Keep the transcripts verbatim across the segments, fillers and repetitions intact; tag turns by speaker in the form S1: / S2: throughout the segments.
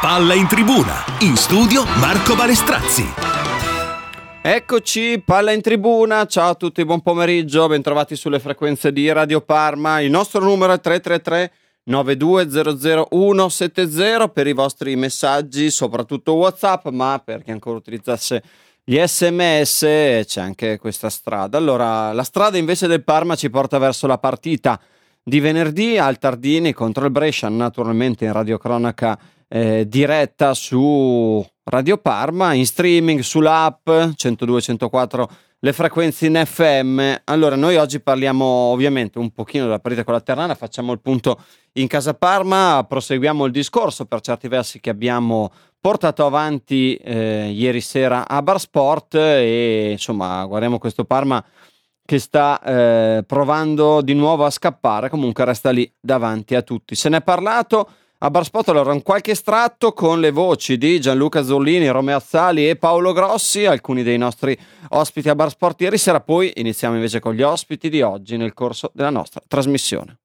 S1: Palla in tribuna, in studio Marco Balestrazzi.
S2: Eccoci, Palla in tribuna, ciao a tutti, buon pomeriggio, bentrovati sulle frequenze di Radio Parma. Il nostro numero è tre tre tre nove due zero zero uno sette zero per i vostri messaggi, soprattutto WhatsApp, ma per chi ancora utilizzasse gli sms c'è anche questa strada. Allora, la strada invece del Parma ci porta verso la partita di venerdì al Tardini contro il Brescia, naturalmente in radiocronaca eh, diretta su Radio Parma, in streaming sull'app centodue centoquattro le frequenze in F M. Allora, noi oggi parliamo ovviamente un pochino della partita con la Ternana, facciamo il punto in casa Parma, proseguiamo il discorso per certi versi che abbiamo portato avanti eh, ieri sera a Bar Sport e insomma guardiamo questo Parma che sta eh, provando di nuovo a scappare, comunque resta lì davanti a tutti. Se ne è parlato a Bar Sport, allora un qualche estratto con le voci di Gianluca Zollini, Romeo Azzali e Paolo Grossi, alcuni dei nostri ospiti a Bar Sport ieri sera. Poi iniziamo invece con gli ospiti di oggi nel corso della nostra trasmissione.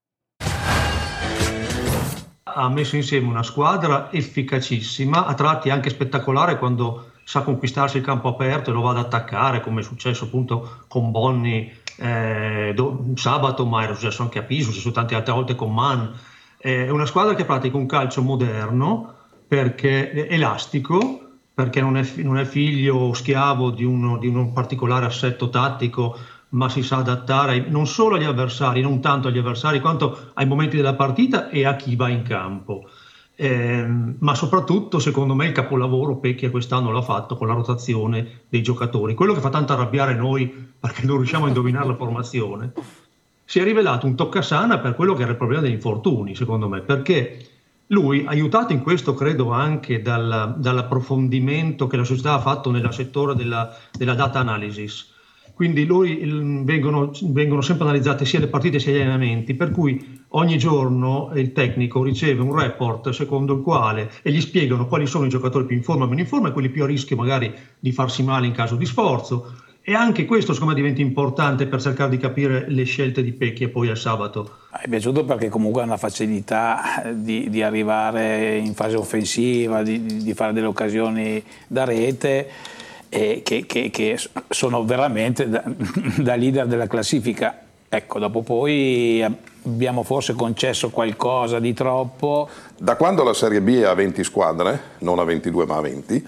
S3: Ha messo insieme una squadra efficacissima, a tratti anche spettacolare quando sa conquistarsi il campo aperto e lo va ad attaccare, come è successo appunto con Bonni eh, do, sabato, ma era successo anche a Piso, è successo tante altre volte con Man. È una squadra che pratica un calcio moderno, perché è elastico, perché non è, non è figlio o schiavo di, uno, di un particolare assetto tattico, ma si sa adattare non solo agli avversari, non tanto agli avversari quanto ai momenti della partita e a chi va in campo. Eh, ma soprattutto, secondo me, il capolavoro Pecchia quest'anno l'ha fatto con la rotazione dei giocatori. Quello che fa tanto arrabbiare noi, perché non riusciamo a indovinare la formazione, si è rivelato un toccasana per quello che era il problema degli infortuni, secondo me, perché lui, aiutato in questo credo anche dal, dall'approfondimento che la società ha fatto nel settore della, della data analysis, quindi lui il, vengono, vengono sempre analizzate sia le partite sia gli allenamenti, per cui ogni giorno il tecnico riceve un report secondo il quale e gli spiegano quali sono i giocatori più in forma, meno in forma e quelli più a rischio magari di farsi male in caso di sforzo. E anche questo secondo me diventa importante per cercare di capire le scelte di Pecchia poi al sabato.
S4: È piaciuto perché comunque ha una facilità di, di arrivare in fase offensiva, di, di fare delle occasioni da rete, e che, che, che sono veramente da, da leader della classifica. Ecco, dopo poi abbiamo forse concesso qualcosa di troppo.
S5: Da quando la Serie B è a venti squadre, non a ventidue ma a venti,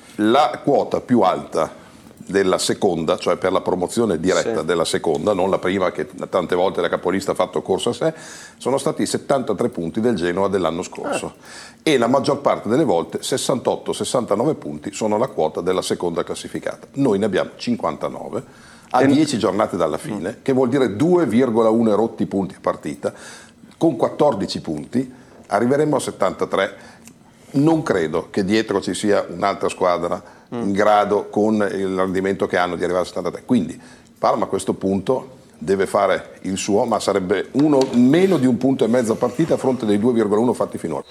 S5: la quota più alta della seconda, cioè per la promozione diretta sì. della seconda, non la prima che tante volte la capolista ha fatto corsa a sé, sono stati i settantatré punti del Genoa dell'anno scorso eh. e la maggior parte delle volte sessantotto sessantanove punti sono la quota della seconda classificata. Noi ne abbiamo cinquantanove a e dieci giornate dalla fine, mm. che vuol dire due virgola uno rotti punti a partita. Con quattordici punti arriveremo a settantatré. Non credo che dietro ci sia un'altra squadra in grado, con il rendimento che hanno, di arrivare a settantatré. Quindi Parma a questo punto deve fare il suo, ma sarebbe uno meno di un punto e mezzo a partita a fronte dei due virgola uno fatti finora.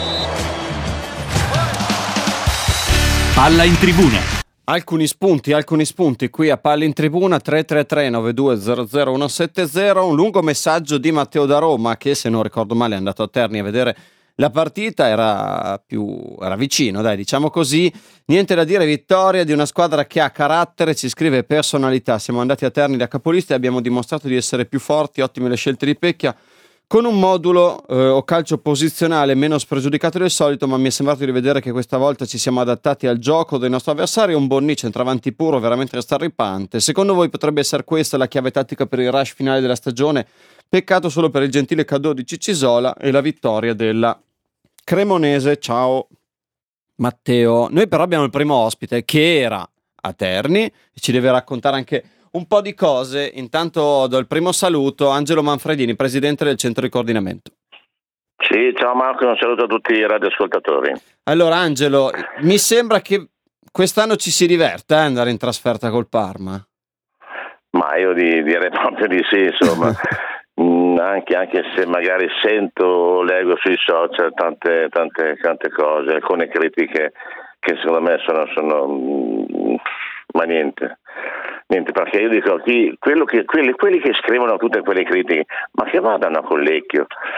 S1: Palla in tribuna.
S2: Alcuni spunti, alcuni spunti qui a Palla in tribuna. Tre tre tre nove due zero zero uno sette zero. Un lungo messaggio di Matteo da Roma, che se non ricordo male è andato a Terni a vedere la partita, era più era vicino, dai, diciamo così. Niente da dire, vittoria di una squadra che ha carattere, ci scrive personalità. Siamo andati a Terni da capolisti e abbiamo dimostrato di essere più forti, ottime le scelte di Pecchia, con un modulo eh, o calcio posizionale meno spregiudicato del solito, ma mi è sembrato di vedere che questa volta ci siamo adattati al gioco del nostro avversario. Un Bonni centravanti puro, veramente starripante. Secondo voi potrebbe essere questa la chiave tattica per il rush finale della stagione? Peccato solo per il gentile cadeau di Ciccisola e la vittoria della Cremonese. Ciao Matteo. Noi però abbiamo il primo ospite che era a Terni e ci deve raccontare anche un po' di cose. Intanto do il primo saluto, Angelo Manfredini, presidente del centro di coordinamento.
S6: Sì, ciao Marco, un saluto a tutti i radioascoltatori.
S2: Allora Angelo, mi sembra che quest'anno ci si diverta eh, andare in trasferta col Parma.
S6: Ma io di, direi proprio di sì, insomma. Anche, anche se magari sento, leggo sui social tante, tante, tante cose, alcune critiche che secondo me sono, sono ma niente, niente, perché io dico chi, quello che, quelli, quelli che scrivono tutte quelle critiche, ma che vadano a Collecchio,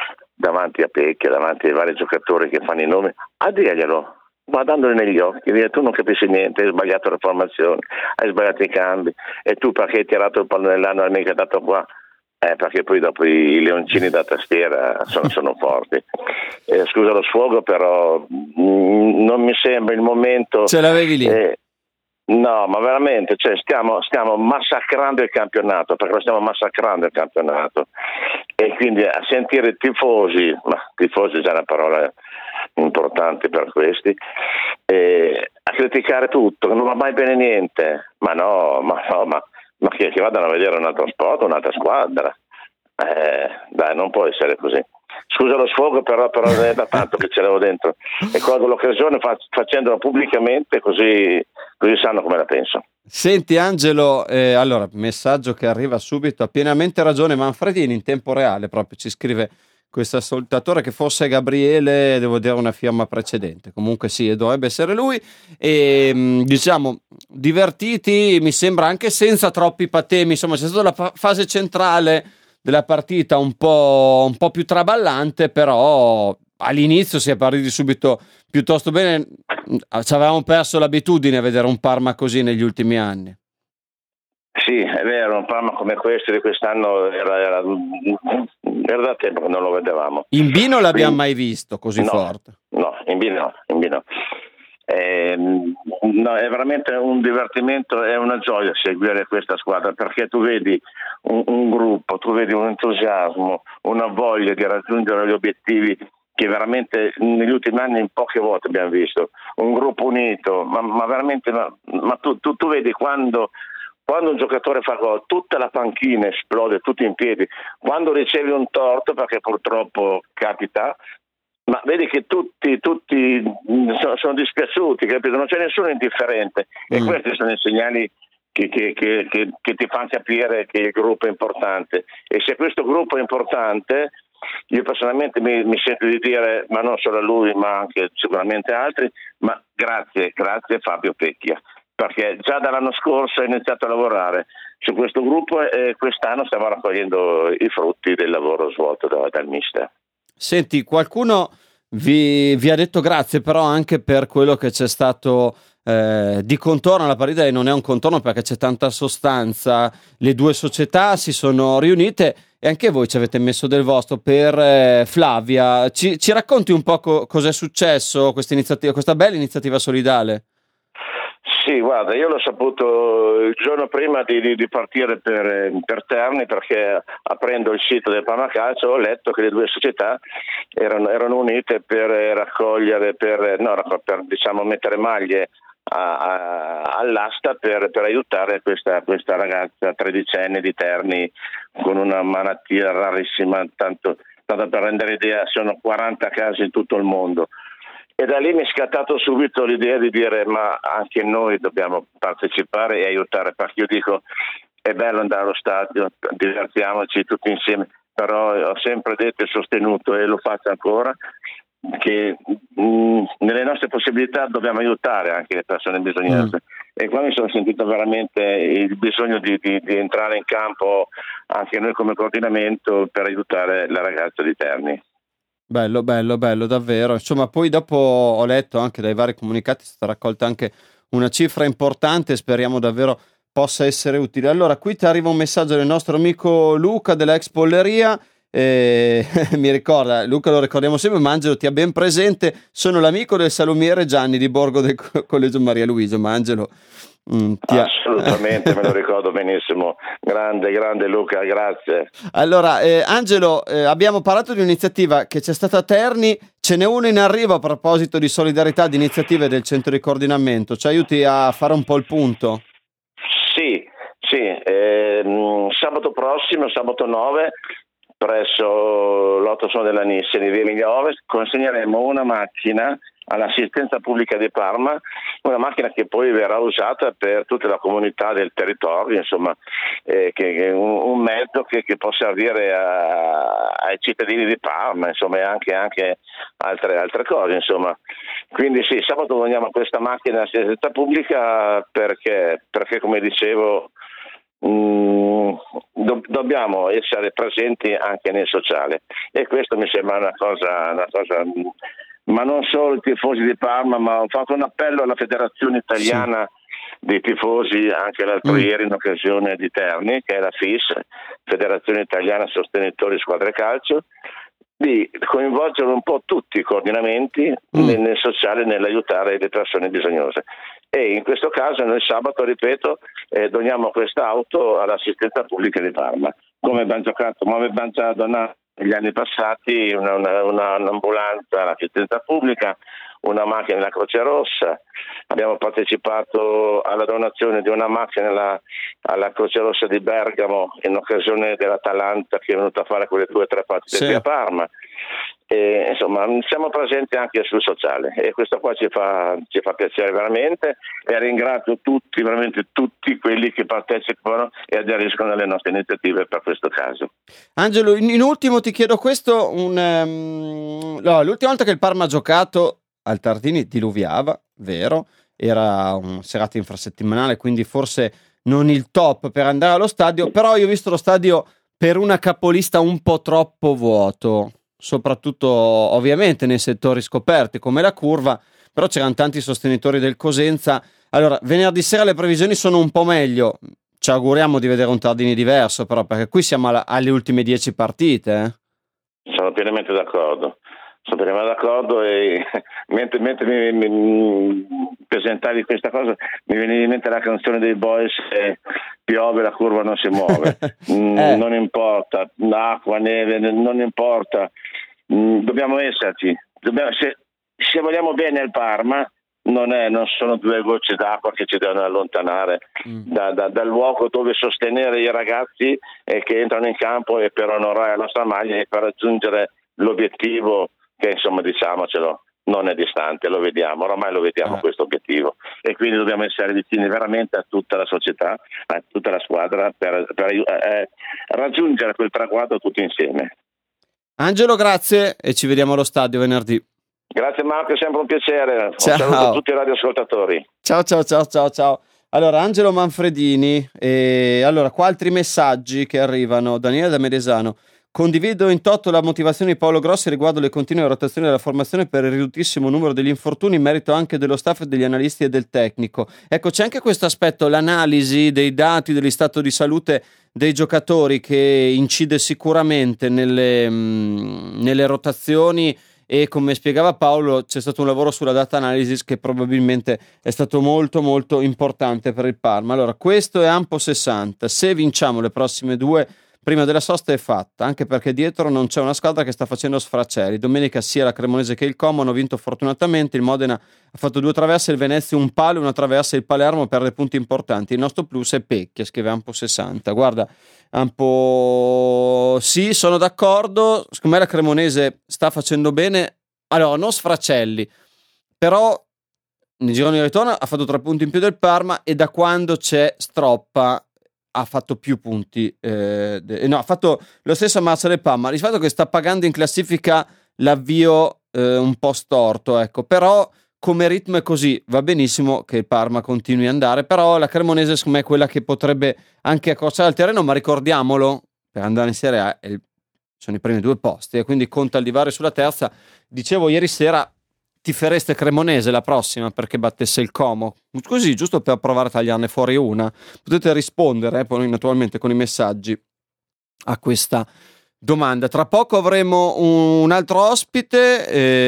S6: davanti a Pecchia, davanti ai vari giocatori che fanno i nomi, a dirglielo, guardandoli negli occhi, dire tu non capisci niente, hai sbagliato la formazione, hai sbagliato i cambi, e tu perché hai tirato il pallone nell'anno, hai mica dato qua, eh, perché poi dopo i, i leoncini da tastiera sono, sono forti. Eh, scusa lo sfogo, però mh, non mi sembra il momento.
S2: Ce l'avevi lì?
S6: Eh, no, ma veramente, cioè, stiamo, stiamo massacrando il campionato, perché lo stiamo massacrando il campionato, e quindi a sentire tifosi, ma tifosi è già una parola importante per questi, eh, a criticare tutto, che non va mai bene niente, ma no, ma no, ma, ma che, che vadano a vedere un altro sport, un'altra squadra, eh, dai, non può essere così. Scusa lo sfogo, però, però è da tanto che ce l'avevo dentro, e colgo l'occasione fac- facendolo pubblicamente, così, così sanno come la penso.
S2: Senti Angelo, eh, allora, messaggio che arriva subito, ha pienamente ragione Manfredini, in tempo reale proprio ci scrive questo ascoltatore, che fosse Gabriele devo dire una firma precedente, comunque sì, dovrebbe essere lui, e diciamo divertiti, mi sembra, anche senza troppi patemi, insomma c'è stata la fa- fase centrale della partita un po', un po' più traballante, però all'inizio si è partiti subito piuttosto bene, ci avevamo perso l'abitudine a vedere un Parma così negli ultimi anni.
S6: Sì, è vero, un Parma come questo di quest'anno era, era, era da tempo che non lo vedevamo.
S2: In B non l'abbiamo
S6: Quindi,
S2: mai visto così
S6: no,
S2: forte.
S6: No, in B no, in B no. Eh, no, è veramente un divertimento, è una gioia seguire questa squadra, perché tu vedi un, un gruppo, tu vedi un entusiasmo, una voglia di raggiungere gli obiettivi che veramente negli ultimi anni in poche volte abbiamo visto, un gruppo unito, ma, ma veramente, ma, ma tu, tu, tu vedi quando Quando un giocatore fa gol, tutta la panchina esplode, tutti in piedi. Quando ricevi un torto, perché purtroppo capita, ma vedi che tutti, tutti sono, sono dispiaciuti, capito? Non c'è nessuno indifferente. Mm. E questi sono i segnali che, che, che, che, che ti fanno capire che il gruppo è importante. E se questo gruppo è importante, io personalmente mi, mi sento di dire, ma non solo a lui, ma anche sicuramente altri, ma grazie, grazie Fabio Pecchia. Perché già dall'anno scorso ha iniziato a lavorare su questo gruppo e quest'anno stiamo raccogliendo i frutti del lavoro svolto da, dal mister.
S2: Senti, qualcuno vi, vi ha detto grazie però anche per quello che c'è stato eh, di contorno alla partita, e non è un contorno perché c'è tanta sostanza, le due società si sono riunite e anche voi ci avete messo del vostro per eh, Flavia. Ci, ci racconti un po' co- cos'è successo, questa iniziativa, questa bella iniziativa solidale?
S6: Sì, guarda, io l'ho saputo il giorno prima di, di, di partire per, per Terni, perché aprendo il sito del Parma Calcio ho letto che le due società erano, erano unite per raccogliere, per, no, per diciamo mettere maglie a, a, all'asta per, per aiutare questa, questa ragazza tredicenne di Terni con una malattia rarissima, tanto, tanto per rendere idea, sono quaranta casi in tutto il mondo. E da lì mi è scattato subito l'idea di dire ma anche noi dobbiamo partecipare e aiutare, perché io dico è bello andare allo stadio, divertiamoci tutti insieme, però ho sempre detto e sostenuto, e lo faccio ancora, che mh, nelle nostre possibilità dobbiamo aiutare anche le persone bisognose. Mm. E qua mi sono sentito veramente il bisogno di, di, di entrare in campo anche noi come coordinamento per aiutare la ragazza di Terni.
S2: Bello, bello, bello, davvero. Insomma, poi dopo ho letto anche dai vari comunicati, è stata raccolta anche una cifra importante, speriamo davvero possa essere utile. Allora, qui ti arriva un messaggio del nostro amico Luca della ex Polleria, e mi ricorda, Luca lo ricordiamo sempre, ma Angelo ti ha ben presente, sono l'amico del salumiere Gianni di Borgo del Collegio Maria Luisa, ma Angelo... Mm, ha...
S6: Assolutamente, me lo ricordo benissimo. Grande, grande Luca, grazie.
S2: Allora, eh, Angelo, eh, abbiamo parlato di un'iniziativa che c'è stata a Terni, ce n'è una in arrivo a proposito di solidarietà, di iniziative del centro di coordinamento. Ci aiuti a fare un po' il punto?
S6: Sì, sì. Eh, sabato prossimo, sabato nove, presso l'Otto Sono della Nissene di Via Emilia Ovest, consegneremo una macchina all'assistenza pubblica di Parma, una macchina che poi verrà usata per tutta la comunità del territorio, insomma, eh, che, che un, un mezzo che, che può servire a, ai cittadini di Parma, insomma, e anche, anche altre, altre cose, insomma. Quindi sì, sabato vogliamo questa macchina all'assistenza pubblica perché, perché come dicevo, mh, do, dobbiamo essere presenti anche nel sociale, e questo mi sembra una cosa, una cosa mh, ma non solo i tifosi di Parma, ma ho fatto un appello alla Federazione Italiana sì. dei Tifosi anche l'altro mm. ieri in occasione di Terni, che è la F I S, Federazione Italiana Sostenitori Squadre Calcio, di coinvolgere un po' tutti i coordinamenti mm. nel, nel sociale, nell'aiutare le persone bisognose. E in questo caso noi sabato, ripeto, eh, doniamo quest'auto all'assistenza pubblica di Parma, come abbiamo giocato, come abbiamo già donato negli anni passati una, una, una, un'ambulanza all'assistenza pubblica, una macchina della Croce Rossa, abbiamo partecipato alla donazione di una macchina alla, alla Croce Rossa di Bergamo in occasione dell'Atalanta che è venuta a fare quelle due o tre partite sì. qui a Parma. E, insomma, siamo presenti anche sul sociale e questo qua ci fa, ci fa piacere veramente, e ringrazio tutti, veramente tutti quelli che partecipano e aderiscono alle nostre iniziative per questo caso.
S2: Angelo, in, in ultimo ti chiedo questo, un, um, no, l'ultima volta che il Parma ha giocato al Tardini diluviava, vero, era un serata infrasettimanale, quindi forse non il top per andare allo stadio, però io ho visto lo stadio per una capolista un po' troppo vuoto, soprattutto ovviamente nei settori scoperti come la curva, però c'erano tanti sostenitori del Cosenza. Allora, venerdì sera le previsioni sono un po' meglio, ci auguriamo di vedere un Tardini diverso, però perché qui siamo alla, alle ultime dieci partite.
S6: Eh? Sono pienamente d'accordo. Sono pienamente d'accordo e mentre, mentre mi, mi, mi presentavi questa cosa mi veniva in mente la canzone dei Boys, eh, piove la curva non si muove. mm, eh. Non importa, l'acqua, neve, non importa, mm, dobbiamo esserci. Dobbiamo, se, se vogliamo bene al Parma, non, è, non sono due gocce d'acqua che ci devono allontanare mm. da, da, dal luogo dove sostenere i ragazzi eh, che entrano in campo e per onorare la nostra maglia e per raggiungere l'obiettivo che, insomma, diciamocelo, non è distante, lo vediamo, ormai lo vediamo ah. questo obiettivo, e quindi dobbiamo essere vicini veramente a tutta la società, a tutta la squadra per, per eh, raggiungere quel traguardo tutti insieme.
S2: Angelo, grazie e ci vediamo allo stadio venerdì.
S6: Grazie Marco, è sempre un piacere.
S2: Ciao.
S6: Un saluto a tutti i radioascoltatori.
S2: Ciao ciao ciao ciao ciao. Allora, Angelo Manfredini, e allora qua altri messaggi che arrivano. Daniele da Medesano: condivido in toto la motivazione di Paolo Grossi riguardo le continue rotazioni della formazione per il ridottissimo numero degli infortuni, in merito anche dello staff, degli analisti e del tecnico. Ecco, c'è anche questo aspetto, l'analisi dei dati dello stato di salute dei giocatori, che incide sicuramente nelle, mh, nelle rotazioni, e come spiegava Paolo c'è stato un lavoro sulla data analysis che probabilmente è stato molto molto importante per il Parma. Allora, questo è Ampo sessanta, se vinciamo le prossime due prima della sosta è fatta, anche perché dietro non c'è una squadra che sta facendo sfracelli. Domenica sia la Cremonese che il Como hanno vinto fortunatamente, il Modena ha fatto due traverse, il Venezia un palo e una traversa, il Palermo perde punti importanti. Il nostro plus è Pecchia, scrive Ampo sessanta. Guarda, Ampo, sì, sono d'accordo, secondo me la Cremonese sta facendo bene, allora non sfracelli, però nel girone di ritorno ha fatto tre punti in più del Parma, e da quando c'è Stroppa ha fatto più punti, eh, de- no, ha fatto lo stesso a Marcia del Parma, rispetto che sta pagando in classifica l'avvio eh, un po' storto, ecco, però come ritmo è così, va benissimo che il Parma continui ad andare, però la Cremonese secondo me è quella che potrebbe anche accorciare il terreno, ma ricordiamolo, per andare in Serie A il, sono i primi due posti e quindi conta il divario sulla terza. Dicevo ieri sera, tifereste Cremonese la prossima perché battesse il Como, così giusto per provare a tagliarne fuori una? Potete rispondere eh, poi naturalmente con i messaggi a questa domanda. Tra poco avremo un altro ospite,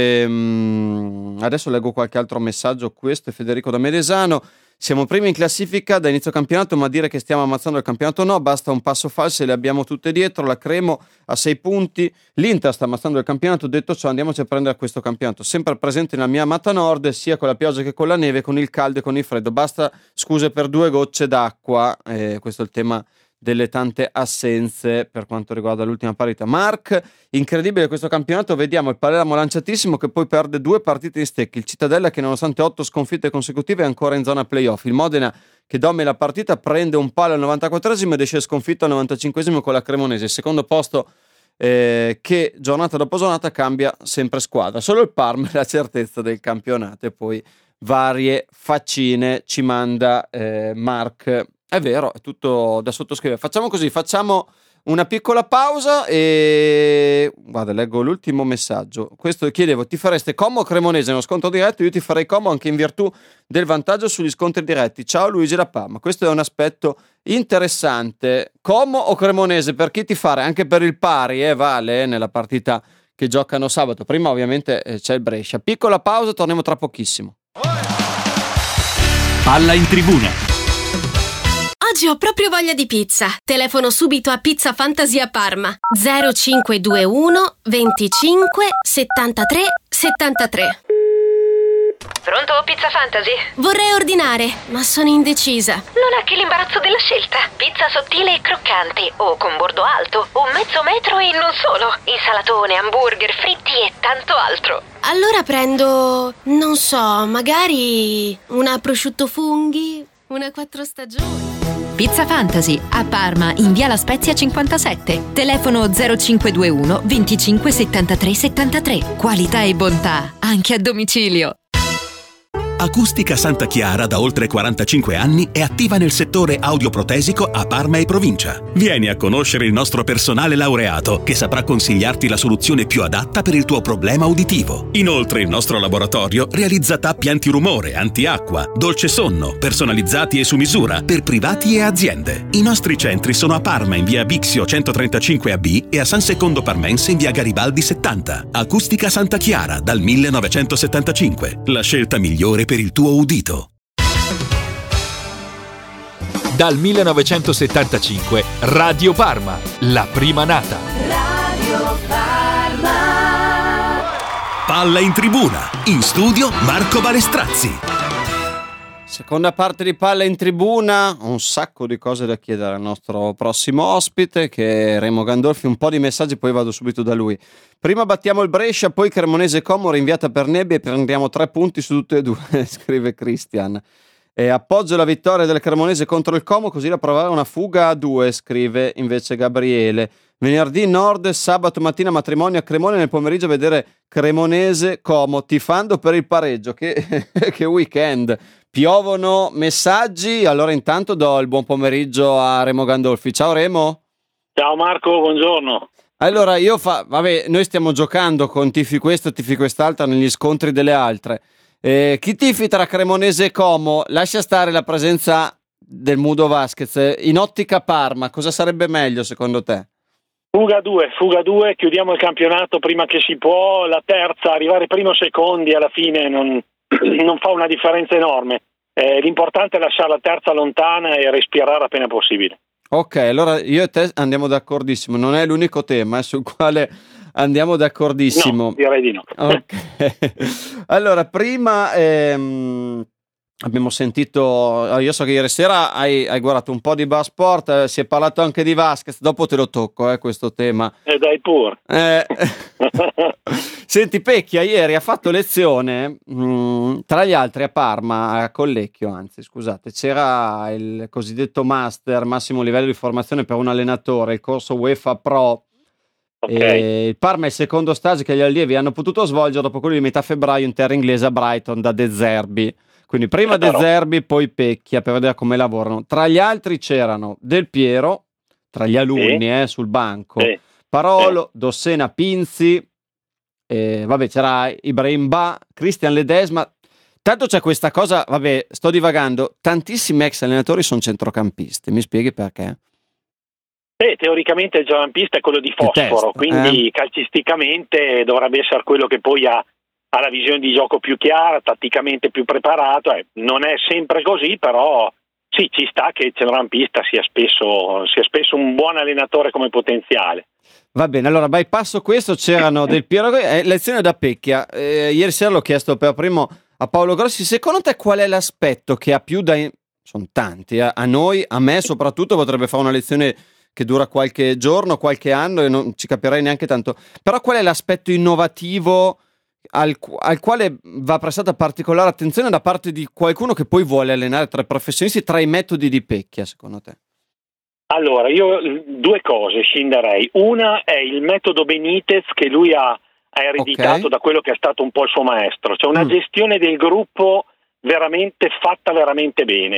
S2: ehm, adesso leggo qualche altro messaggio. Questo è Federico da Medesano: siamo primi in classifica da inizio campionato, ma dire che stiamo ammazzando il campionato no, basta un passo falso e le abbiamo tutte dietro. La Cremo a sei punti, l'Inter sta ammazzando il campionato. Detto ciò, andiamoci a prendere questo campionato, sempre presente nella mia amata Nord, sia con la pioggia che con la neve, con il caldo e con il freddo. Basta scuse per due gocce d'acqua, eh, questo è il tema delle tante assenze per quanto riguarda l'ultima parità. Mark, incredibile questo campionato, vediamo il Palermo lanciatissimo che poi perde due partite in stecca, il Cittadella che nonostante otto sconfitte consecutive è ancora in zona playoff, il Modena che domina la partita, prende un palo al novantaquattresimo ed esce sconfitto al novantacinquesimo con la Cremonese, il secondo posto eh, che giornata dopo giornata cambia sempre squadra, solo il Parma è la certezza del campionato, e poi varie faccine ci manda eh, Mark. È vero, è tutto da sottoscrivere. Facciamo così, facciamo una piccola pausa e guarda, leggo l'ultimo messaggio. Questo chiedevo, ti fareste Como o Cremonese nello scontro diretto? Io ti farei Como anche in virtù del vantaggio sugli scontri diretti. Ciao Luigi da Parma. Questo è un aspetto interessante. Como o Cremonese per chi ti fare? Anche per il pari, eh, vale, nella partita che giocano sabato. Prima ovviamente eh, c'è il Brescia. Piccola pausa, torniamo tra pochissimo.
S1: Palla in tribuna.
S7: Oggi ho proprio voglia di pizza. Telefono subito a Pizza Fantasy a Parma. zero cinque due uno venticinque settantatré settantatré.
S8: Pronto, Pizza Fantasy?
S7: Vorrei ordinare, ma sono indecisa.
S8: Non ha che l'imbarazzo della scelta. Pizza sottile e croccante, o con bordo alto, o mezzo metro e non solo. Insalatone, hamburger, fritti e tanto altro.
S7: Allora prendo, non so, magari una prosciutto funghi, una quattro stagioni.
S9: Pizza Fantasy a Parma in via La Spezia cinquantasette. Telefono zero cinque due uno venticinque settantatré settantatré. Qualità e bontà anche a domicilio.
S1: Acustica Santa Chiara da oltre quarantacinque anni è attiva nel settore audioprotesico a Parma e provincia. Vieni a conoscere il nostro personale laureato che saprà consigliarti la soluzione più adatta per il tuo problema uditivo. Inoltre il nostro laboratorio realizza tappi antirumore, antiacqua, dolce sonno, personalizzati e su misura per privati e aziende. I nostri centri sono a Parma in via Bixio centotrentacinque A B e a San Secondo Parmense in via Garibaldi settanta. Acustica Santa Chiara dal millenovecentosettantacinque. La scelta migliore per il tuo udito.
S10: Dal millenovecentosettantacinque Radio Parma, la prima nata.
S11: Radio Parma.
S1: Palla in tribuna, in studio Marco Balestrazzi.
S2: Seconda parte di Palla in tribuna, un sacco di cose da chiedere al nostro prossimo ospite che è Remo Gandolfi, un po' di messaggi, poi vado subito da lui. Prima battiamo il Brescia, poi Cremonese Como rinviata per nebbia e prendiamo tre punti su tutte e due, scrive Christian. E appoggio la vittoria del Cremonese contro il Como, così da provare una fuga a due, scrive invece Gabriele. Venerdì Nord, sabato mattina matrimonio a Cremone, nel pomeriggio vedere Cremonese Como, tifando per il pareggio. Che, che weekend! Piovono messaggi, allora intanto do il buon pomeriggio a Remo Gandolfi. Ciao Remo.
S12: Ciao Marco, buongiorno.
S2: Allora io fa, vabbè, noi stiamo giocando con tifi questo, tifi quest'altra negli scontri delle altre. Eh, chi tifi tra Cremonese e Como? Lascia stare la presenza del Mudo Vasquez. In ottica Parma, cosa sarebbe meglio secondo te?
S12: Fuga due, fuga due, chiudiamo il campionato prima che si può. La terza, arrivare primo o secondi alla fine non, non fa una differenza enorme. Eh, l'importante è lasciare la terza lontana e respirare appena possibile. Ok, allora io e te andiamo d'accordissimo. Non è l'unico tema eh, sul quale andiamo d'accordissimo. No, direi di no. Ok. Allora, prima ehm, abbiamo sentito, io so che ieri sera hai, hai guardato un po' di Bar Sport, eh, si è parlato anche di Vasquez, dopo te lo tocco eh, questo tema. E eh dai pure. Eh, senti, Pecchia ieri ha fatto lezione, mh, tra gli altri a Parma, a Collecchio anzi, scusate, c'era il cosiddetto master, massimo livello di formazione per un allenatore, il corso UEFA Pro. Okay. E il Parma è il secondo stage che gli allievi hanno potuto svolgere dopo quello di metà febbraio in terra inglese a Brighton da De Zerbi. Quindi prima De Zerbi, poi Pecchia, per vedere come lavorano. Tra gli altri c'erano Del Piero, tra gli alunni sì. eh, sul banco, sì. Parolo, sì. Dossena, Pinzi, eh, vabbè c'era Ibrahim Ba, Christian Ledesma. Tanto c'è questa cosa, vabbè sto divagando, tantissimi ex allenatori sono centrocampisti, mi spieghi perché? Eh, teoricamente il centrocampista è quello di fosforo, test, quindi eh? calcisticamente dovrebbe essere quello che poi ha, ha la visione di gioco più chiara, tatticamente più preparato. Eh, non è sempre così, però sì, ci sta che il centrocampista sia spesso, sia spesso un buon allenatore come potenziale.
S2: Va bene, allora bypasso questo, c'erano Del Piero, eh, lezione da Pecchia. Eh, ieri sera l'ho chiesto per primo a Paolo Grossi, secondo te qual è l'aspetto che ha più da... Sono tanti, eh, a noi, a me soprattutto, potrebbe fare una lezione che dura qualche giorno, qualche anno e non ci capirei neanche tanto. Però qual è l'aspetto innovativo al, al quale va prestata particolare attenzione da parte di qualcuno che poi vuole allenare tra i professionisti, tra i metodi di Pecchia, secondo te?
S12: Allora, io due cose scinderei. Una è il metodo Benitez che lui ha, ha ereditato okay. da quello che è stato un po' il suo maestro. Cioè una mm. gestione del gruppo veramente fatta veramente bene.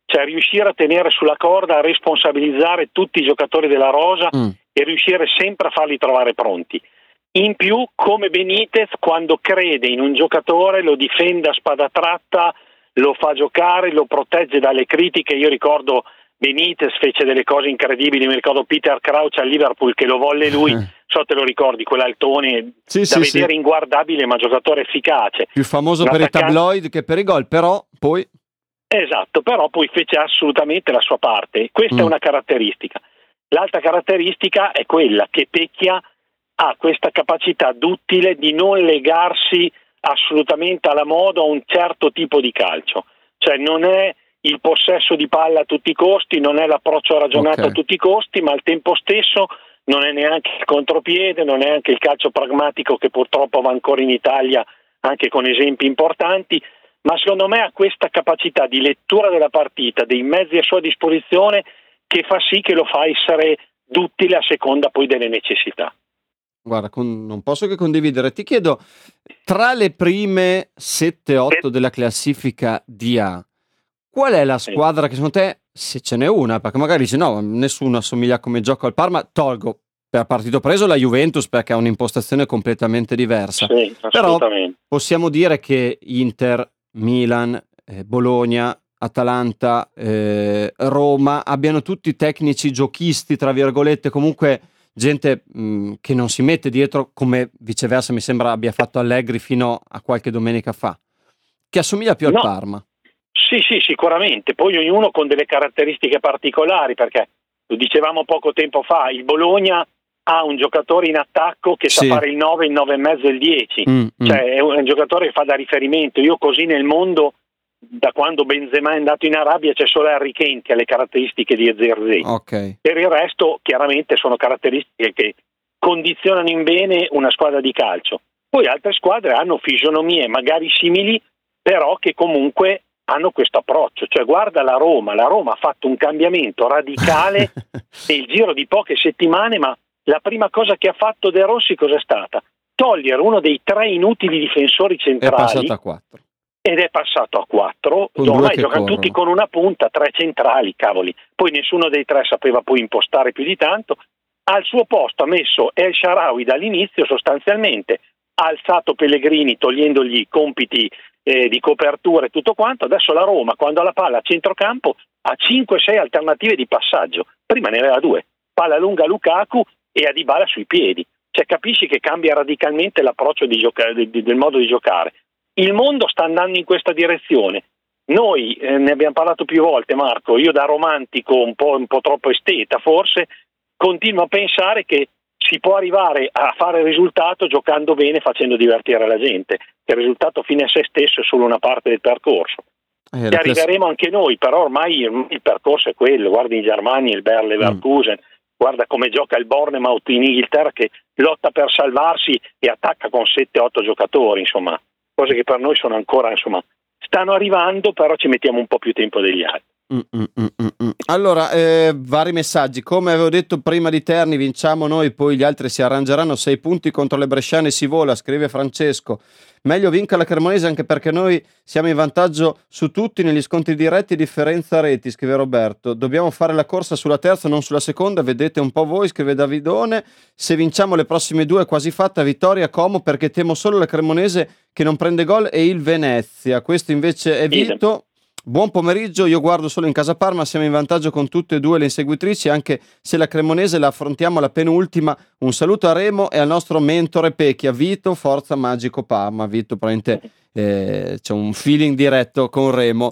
S12: cioè riuscire a tenere sulla corda, a responsabilizzare tutti i giocatori della rosa mm. e riuscire sempre a farli trovare pronti. In più, come Benitez, quando crede in un giocatore lo difende a spada tratta, lo fa giocare, lo protegge dalle critiche. Io ricordo Benitez fece delle cose incredibili, mi ricordo Peter Crouch al Liverpool che lo volle lui, so te lo ricordi, quell'altone
S2: sì,
S12: da
S2: sì,
S12: vedere
S2: sì.
S12: inguardabile ma giocatore efficace.
S2: Più famoso
S12: un
S2: per
S12: attaccante...
S2: i tabloid che per i gol, però poi...
S12: Esatto, però poi fece assolutamente la sua parte, questa mm. è una caratteristica. L'altra caratteristica è quella che Pecchia ha questa capacità duttile di non legarsi assolutamente alla moda, a un certo tipo di calcio, cioè non è il possesso di palla a tutti i costi, non è l'approccio ragionato okay. a tutti i costi, ma al tempo stesso non è neanche il contropiede, non è anche il calcio pragmatico che purtroppo va ancora in Italia anche con esempi importanti, ma secondo me ha questa capacità di lettura della partita, dei mezzi a sua disposizione che fa sì che lo fa essere duttile a seconda poi delle necessità.
S2: Guarda, con, non posso che condividere. Ti chiedo, tra le prime sette otto della classifica D A, qual è la squadra che secondo te, se ce n'è una, perché magari dici no, nessuno assomiglia come gioco al Parma, tolgo per partito preso la Juventus perché ha un'impostazione completamente diversa.
S12: Sì,
S2: però possiamo dire che Inter, Milan, eh, Bologna, Atalanta, eh, Roma abbiano tutti tecnici giochisti, tra virgolette, comunque gente mh, che non si mette dietro, come viceversa mi sembra abbia fatto Allegri fino a qualche domenica fa, che assomiglia più al
S12: no.
S2: Parma.
S12: Sì, sì, sicuramente, poi ognuno con delle caratteristiche particolari, perché lo dicevamo poco tempo fa, il Bologna ha un giocatore in attacco che
S2: sì.
S12: sa fare il nove, il nove e mezzo e il dieci,
S2: mm,
S12: cioè
S2: mm.
S12: è un, è un giocatore che fa da riferimento. Io così nel mondo, da quando Benzema è andato in Arabia, c'è solo Harry Kane che ha le caratteristiche di Ezerzi.
S2: Okay.
S12: Per il resto chiaramente sono caratteristiche che condizionano in bene una squadra di calcio. Poi altre squadre hanno fisionomie magari simili, però che comunque hanno questo approccio, cioè guarda la Roma, la Roma ha fatto un cambiamento radicale nel giro di poche settimane, ma la prima cosa che ha fatto De Rossi cos'è stata? Togliere uno dei tre inutili difensori centrali.
S2: È passato a quattro.
S12: Ed è passato a quattro,
S2: Con
S12: ormai
S2: due
S12: giocano
S2: corrono.
S12: tutti con una punta, tre centrali, cavoli, poi nessuno dei tre sapeva poi impostare più di tanto. Al suo posto ha messo El Shaarawy dall'inizio, sostanzialmente ha alzato Pellegrini togliendogli i compiti eh, di copertura e tutto quanto. Adesso la Roma, quando ha la palla a centrocampo, ha cinque sei alternative di passaggio, prima ne aveva due, palla lunga a Lukaku e a Dybala sui piedi, cioè capisci che cambia radicalmente l'approccio di gioca- di, di, del modo di giocare. Il mondo sta andando in questa direzione. Noi eh, ne abbiamo parlato più volte, Marco, io da romantico un po', un po' troppo esteta forse, continuo a pensare che si può arrivare a fare il risultato giocando bene, facendo divertire la gente. Il risultato fine a se stesso è solo una parte del percorso.
S2: Eh,
S12: Ci arriveremo class- anche noi, però ormai il, il percorso è quello. Guardi in Germania il Bayer Leverkusen, mm. guarda come gioca il Bournemouth in Inghilterra che lotta per salvarsi e attacca con sette otto giocatori, insomma, cose che per noi sono ancora, insomma, stanno arrivando, però ci mettiamo un po' più tempo degli altri.
S2: Mm, mm, mm, mm. Allora, eh, vari messaggi. Come avevo detto prima di Terni, vinciamo noi, poi gli altri si arrangeranno. Sei punti contro le bresciane si vola, scrive Francesco. Meglio vinca la Cremonese anche perché noi siamo in vantaggio su tutti negli scontri diretti, differenza reti, scrive Roberto. Dobbiamo fare la corsa sulla terza, non sulla seconda, vedete un po' voi, scrive Davidone. Se vinciamo le prossime due è quasi fatta, vittoria Como, perché temo solo la Cremonese che non prende gol e il Venezia. Questo invece è Vito. Buon pomeriggio, io guardo solo in casa Parma, siamo in vantaggio con tutte e due le inseguitrici, anche se la Cremonese la affrontiamo alla penultima. Un saluto a Remo e al nostro mentore Pecchia, Vito, forza Magico Parma. Vito, probabilmente eh, c'è un feeling diretto con Remo.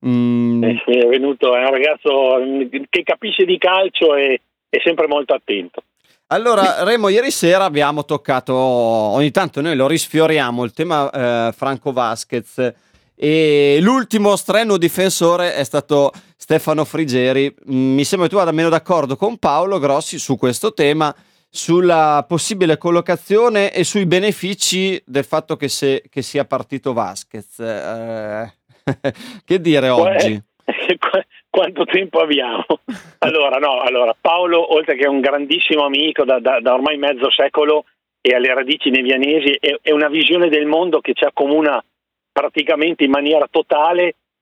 S2: Mm.
S12: Eh sì, è venuto, è un ragazzo che capisce di calcio e è sempre molto attento.
S2: Allora, Remo, ieri sera abbiamo toccato, ogni tanto noi lo risfioriamo, il tema eh, Franco Vasquez. E l'ultimo strenuo difensore è stato Stefano Frigeri. Mi sembra che tu vada meno d'accordo con Paolo Grossi su questo tema, sulla possibile collocazione e sui benefici del fatto che, se, che sia partito Vasquez. Eh, che dire oggi?
S12: Quanto tempo abbiamo? Allora, no, allora Paolo, oltre che è un grandissimo amico da, da, da ormai mezzo secolo e alle radici nevianesi, è, è una visione del mondo che ci accomuna praticamente in maniera totale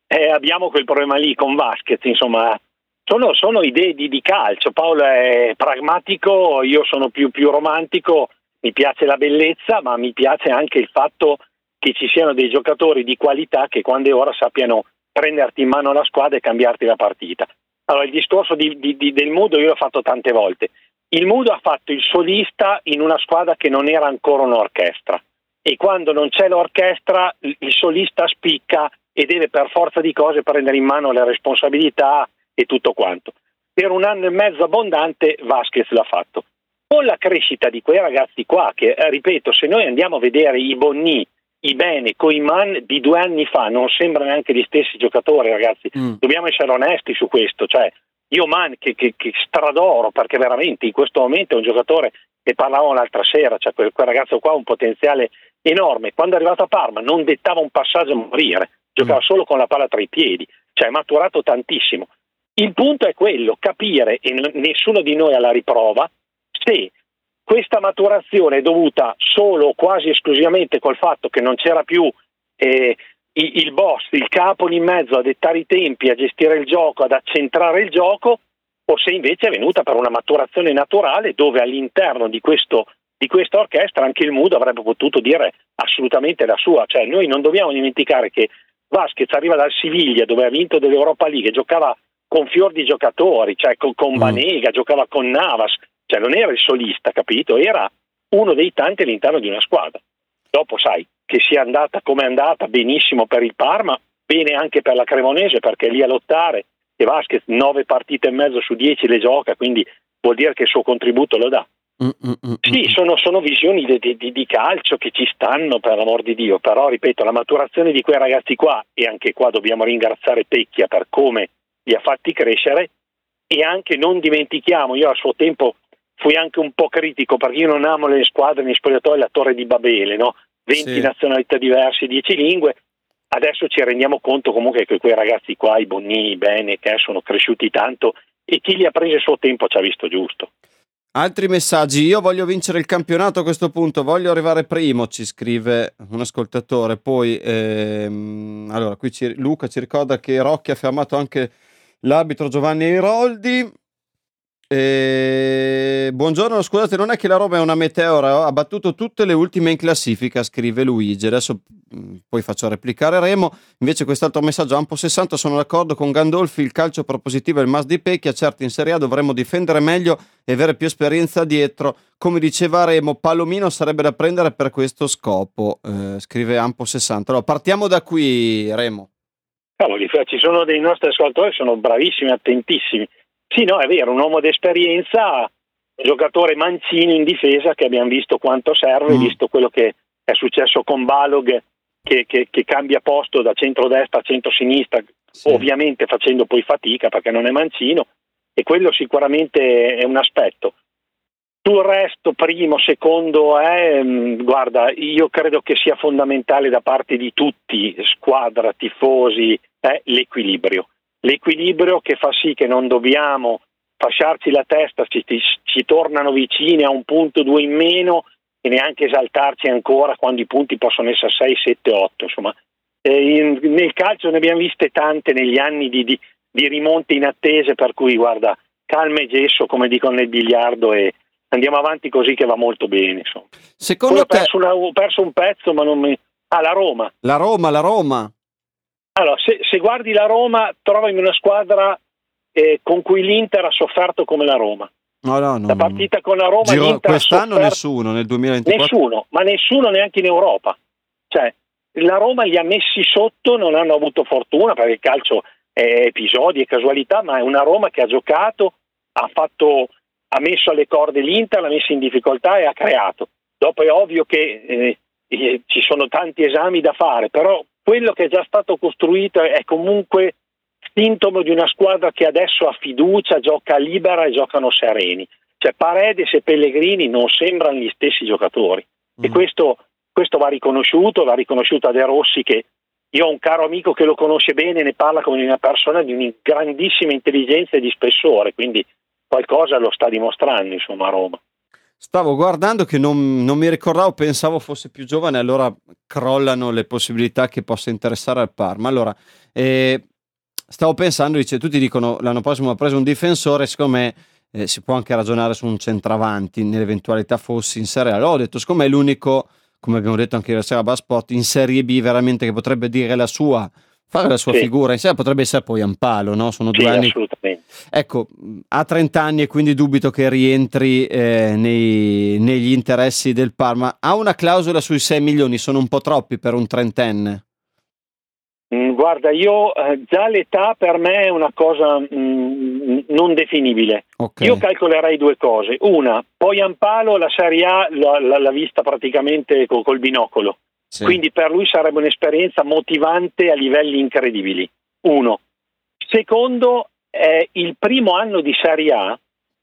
S12: eh, abbiamo quel problema lì con Vasquez, insomma. Sono, sono idee di, di calcio. Paolo è pragmatico, io sono più, più romantico, mi piace la bellezza, ma mi piace anche il fatto che ci siano dei giocatori di qualità che quando è ora sappiano prenderti in mano la squadra e cambiarti la partita. Allora, il discorso di, di, di, del Mudo io l'ho fatto tante volte. Il Mudo ha fatto il solista in una squadra che non era ancora un'orchestra, e quando non c'è l'orchestra il, il solista spicca e deve per forza di cose prendere in mano le responsabilità e tutto quanto. Per un anno e mezzo abbondante Vasquez l'ha fatto. Con la crescita di quei ragazzi qua, che eh, ripeto, se noi andiamo a vedere i Bonny, i Bene, Koeman di due anni fa, non sembrano neanche gli stessi giocatori, ragazzi. Mm. Dobbiamo essere onesti su questo. Cioè, io Man che, che, che stradoro, perché veramente in questo momento è un giocatore, ne parlavamo l'altra sera, cioè quel, quel ragazzo qua ha un potenziale enorme. Quando è arrivato a Parma non dettava un passaggio a morire, giocava mm. solo con la palla tra i piedi, cioè è maturato tantissimo. Il punto è quello, capire, e n- nessuno di noi ha la riprova, se questa maturazione è dovuta solo o quasi esclusivamente col fatto che non c'era più eh, il, il boss, il capo lì in mezzo a dettare i tempi, a gestire il gioco, ad accentrare il gioco, o se invece è venuta per una maturazione naturale dove all'interno di questo di questa orchestra anche il Mudo avrebbe potuto dire assolutamente la sua. Cioè, noi non dobbiamo dimenticare che Vasquez arriva dal Siviglia, dove ha vinto dell'Europa League, giocava con fior di giocatori, cioè con, con mm. Banega, giocava con Navas, cioè non era il solista, capito? Era uno dei tanti all'interno di una squadra. Dopo sai che sia andata come è andata, benissimo per il Parma, bene anche per la Cremonese, perché è lì a lottare, e Vasquez nove partite e mezzo su dieci le gioca, quindi vuol dire che il suo contributo lo dà. Mm, mm, sì, mm. Sono, sono visioni di, di, di calcio che ci stanno, per l'amor di Dio, però ripeto, la maturazione di quei ragazzi qua, e anche qua dobbiamo ringraziare Pecchia per come li ha fatti crescere, e anche non dimentichiamo, io a suo tempo fui anche un po' critico perché io non amo le squadre nei spogliatoi, la Torre di Babele, no? venti sì. nazionalità diverse, dieci lingue. Adesso ci rendiamo conto comunque che quei ragazzi qua, i Bonny, i Bene, che sono cresciuti tanto, e chi li ha presi a suo tempo ci ha visto giusto.
S2: Altri messaggi: io voglio vincere il campionato a questo punto, voglio arrivare primo, ci scrive un ascoltatore. Poi ehm, allora qui ci, Luca ci ricorda che Rocchi ha fermato anche l'arbitro Giovanni Airoldi. E... buongiorno, scusate, non è che la Roma è una meteora, ha battuto tutte le ultime in classifica, scrive Luigi. Adesso mh, poi faccio replicare Remo. Invece quest'altro messaggio: Ampo sessanta, sono d'accordo con Gandolfi, il calcio propositivo è il must di Pecchia, certo in Serie A dovremmo difendere meglio e avere più esperienza dietro, come diceva Remo, Palomino sarebbe da prendere per questo scopo, eh, scrive Ampo sessanta. Allora partiamo da qui, Remo.
S12: Cavoli, ci sono dei nostri ascoltatori, sono bravissimi, attentissimi. Sì, no, è vero, un uomo d'esperienza, un giocatore mancino in difesa che abbiamo visto quanto serve, mm. visto quello che è successo con Balog, che, che, che cambia posto da centrodestra a centrosinistra, sì. ovviamente facendo poi fatica perché non è mancino, e quello sicuramente è un aspetto. Sul resto, primo, secondo, è, guarda, io credo che sia fondamentale da parte di tutti, squadra, tifosi, è l'equilibrio. L'equilibrio che fa sì che non dobbiamo fasciarci la testa, ci, ci tornano vicini a un punto, due in meno, e neanche esaltarci ancora quando i punti possono essere sei, sette, otto. Insomma, eh, in, nel calcio ne abbiamo viste tante negli anni di, di, di rimonte inattese, per cui guarda, calma e gesso, come dicono nel biliardo, e andiamo avanti così che va molto bene. Insomma.
S2: Secondo
S12: Poi
S2: te...
S12: ho perso, una, ho perso un pezzo, ma non mi... Ah, la Roma.
S2: La Roma, la Roma.
S12: Allora, se, se guardi la Roma, trovami una squadra eh, con cui l'Inter ha sofferto come la Roma.
S2: No, no, no.
S12: La partita con la Roma,
S2: Giro,
S12: l'Inter
S2: quest'anno
S12: ha sofferto...
S2: nessuno, nel duemilaventiquattro
S12: Nessuno, ma nessuno neanche in Europa. Cioè, la Roma li ha messi sotto, non hanno avuto fortuna, perché il calcio è episodi e casualità, ma è una Roma che ha giocato, ha fatto, ha messo alle corde l'Inter, l'ha messo in difficoltà e ha creato. Dopo è ovvio che eh, eh, ci sono tanti esami da fare, però quello che è già stato costruito è comunque sintomo di una squadra che adesso ha fiducia, gioca libera e giocano sereni. Cioè Paredes e Pellegrini non sembrano gli stessi giocatori, mm. e questo, questo va riconosciuto, va riconosciuto a De Rossi, che io ho un caro amico che lo conosce bene, ne parla come una persona di una grandissima intelligenza e di spessore, quindi qualcosa lo sta dimostrando, insomma, a Roma.
S2: stavo guardando che non, non mi ricordavo, pensavo fosse più giovane, allora crollano le possibilità che possa interessare al Parma. Allora, eh, stavo pensando, dice, tutti dicono l'anno prossimo ha preso un difensore, secondo me eh, si può anche ragionare su un centravanti nell'eventualità fossi in Serie A. Allora ho detto, secondo me è l'unico, come abbiamo detto anche ieri sera a Basport, in Serie B veramente che potrebbe dire la sua, fare la sua
S12: sì.
S2: figura in sé, potrebbe essere poi Ampalo, no? Sono due
S12: sì,
S2: anni.
S12: Assolutamente.
S2: Ecco, ha trenta anni e quindi dubito che rientri eh, nei, negli interessi del Parma. Ha una clausola sui sei milioni, sono un po' troppi per un trentenne?
S12: Mm, guarda, io eh, già l'età per me è una cosa mm, non definibile. Okay. Io calcolerei due cose. Una, poi Ampalo la Serie A l'ha, l'ha vista praticamente col, col binocolo. Sì. Quindi per lui sarebbe un'esperienza motivante a livelli incredibili. Uno. Secondo, è il primo anno di Serie A,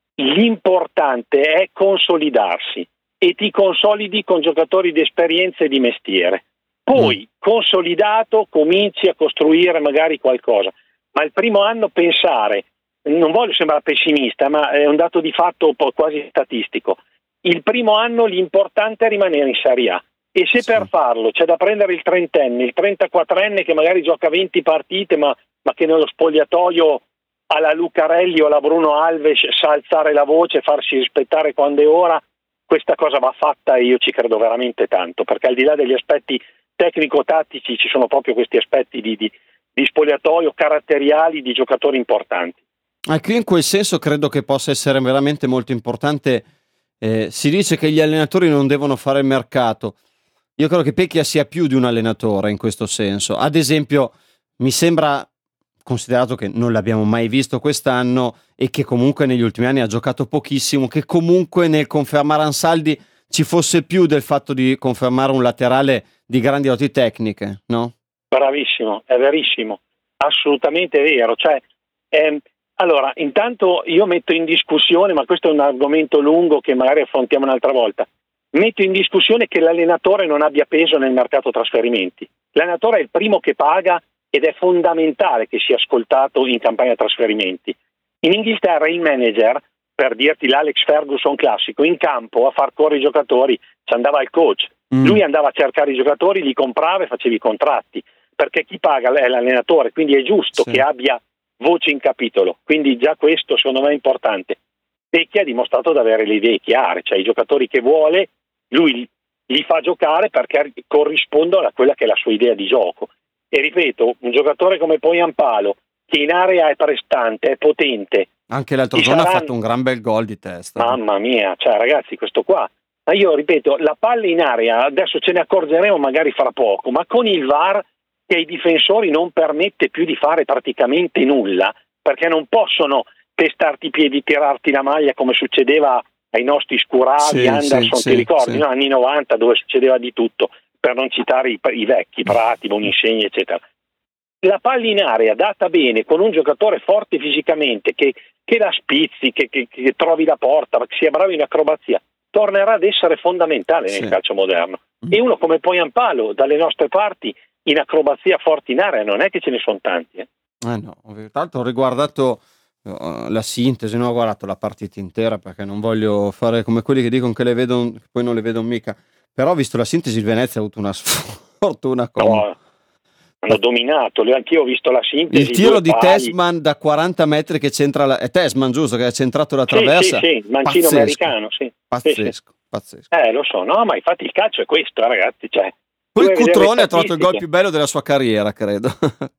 S12: l'importante è consolidarsi e ti consolidi con giocatori di esperienza e di mestiere. Poi, mm. consolidato, cominci a costruire magari qualcosa. Ma il primo anno pensare, non voglio sembrare pessimista, ma è un dato di fatto un po' quasi statistico. Il primo anno l'importante è rimanere in Serie A. E se sì. per farlo c'è da prendere il trentenne, il trentaquattrenne che magari gioca venti partite ma, ma che nello spogliatoio alla Lucarelli o alla Bruno Alves sa alzare la voce e farsi rispettare quando è ora, questa cosa va fatta e io ci credo veramente tanto, perché al di là degli aspetti tecnico-tattici ci sono proprio questi aspetti di, di, di spogliatoio caratteriali di giocatori importanti.
S2: Anche in quel senso credo che possa essere veramente molto importante. Eh, si dice che gli allenatori non devono fare il mercato. Io credo che Pecchia sia più di un allenatore in questo senso. Ad esempio, mi sembra, considerato che non l'abbiamo mai visto quest'anno e che comunque negli ultimi anni ha giocato pochissimo, che comunque nel confermare Ansaldi ci fosse più del fatto di confermare un laterale di grandi doti tecniche, no?
S12: Bravissimo, è verissimo, assolutamente vero. Cioè, ehm, allora, intanto io metto in discussione, ma questo è un argomento lungo che magari affrontiamo un'altra volta, metto in discussione che l'allenatore non abbia peso nel mercato trasferimenti. L'allenatore è il primo che paga ed è fondamentale che sia ascoltato in campagna trasferimenti. In Inghilterra il manager, per dirti l'Alex Ferguson classico, in campo a far correre i giocatori ci andava il coach. Mm. Lui andava a cercare i giocatori, li comprava e faceva i contratti, perché chi paga è l'allenatore, quindi è giusto sì. che abbia voce in capitolo. Quindi già questo secondo me è importante. Pecchia ha dimostrato di avere le idee chiare, cioè i giocatori che vuole lui li fa giocare perché corrispondono a quella che è la sua idea di gioco. E ripeto, un giocatore come poi Ampalo, che in area è prestante, è potente.
S2: Anche l'altro giorno saranno... ha fatto un gran bel gol di testa.
S12: Mamma mia, cioè ragazzi, questo qua. Ma io ripeto, la palla in area, adesso ce ne accorgeremo magari fra poco, ma con il V A R che ai difensori non permette più di fare praticamente nulla, perché non possono pestarti i piedi, tirarti la maglia come succedeva ai nostri Scuravi, sì, Anderson, sì, ti sì, ricordi? Sì. No, anni novanta dove succedeva di tutto, per non citare i, i vecchi, Prati, Boninsegni, eccetera. La palla in area data bene, con un giocatore forte fisicamente, che, che la spizzi, che, che, che trovi la porta, che sia bravo in acrobazia, tornerà ad essere fondamentale nel sì. calcio moderno. Mm. E uno come poi Ampalo, dalle nostre parti, in acrobazia forte in area, non è che ce ne sono tanti. Eh,
S2: eh no, tanto ho riguardato uh, la sintesi, non ho guardato la partita intera perché non voglio fare come quelli che dicono che le vedono, che poi non le vedono mica. Però ho visto la sintesi, il Venezia ha avuto una sfortuna con...
S12: No, hanno dominato, anch'io ho visto la sintesi.
S2: Il tiro di Tessman da quaranta metri che c'entra la... è Tessman, giusto, che ha centrato la traversa?
S12: Sì, sì, sì, mancino pazzesco, americano, sì.
S2: Pazzesco,
S12: sì,
S2: pazzesco.
S12: Eh, lo so, no, ma infatti il calcio è questo, eh, ragazzi, cioè...
S2: Poi Cutrone ha trovato il gol più bello della sua carriera, credo.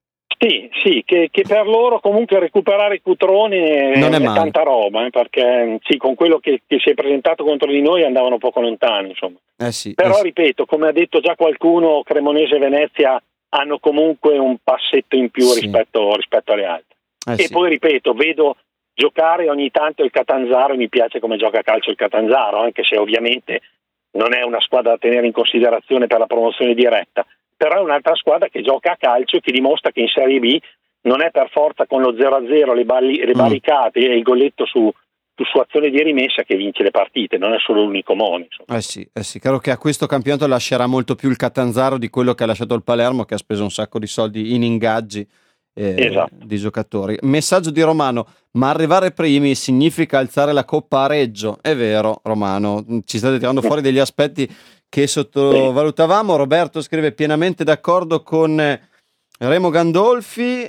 S12: Sì, sì, che, che per loro comunque recuperare Cutrone è, è tanta roba, eh, perché sì, con quello che, che si è presentato contro di noi andavano poco lontano, insomma.
S2: Eh sì,
S12: Però
S2: eh
S12: ripeto, come ha detto già qualcuno, Cremonese e Venezia hanno comunque un passetto in più sì. rispetto, rispetto alle altre.
S2: Eh
S12: e
S2: sì.
S12: poi ripeto, vedo giocare ogni tanto il Catanzaro e mi piace come gioca a calcio il Catanzaro, anche se ovviamente non è una squadra da tenere in considerazione per la promozione diretta, però è un'altra squadra che gioca a calcio e che dimostra che in Serie B non è per forza con lo zero a zero, le, balli, le barricate mm. e il golletto su, su, su azione di rimessa che vince le partite, non è solo l'unico modo.
S2: Eh sì, eh sì, credo che a questo campionato lascerà molto più il Catanzaro di quello che ha lasciato il Palermo, che ha speso un sacco di soldi in ingaggi eh,
S12: esatto.
S2: di giocatori. Messaggio di Romano: ma arrivare primi significa alzare la coppa a Reggio. È vero, Romano, ci state tirando fuori degli aspetti che sottovalutavamo. Roberto scrive: pienamente d'accordo con Remo Gandolfi.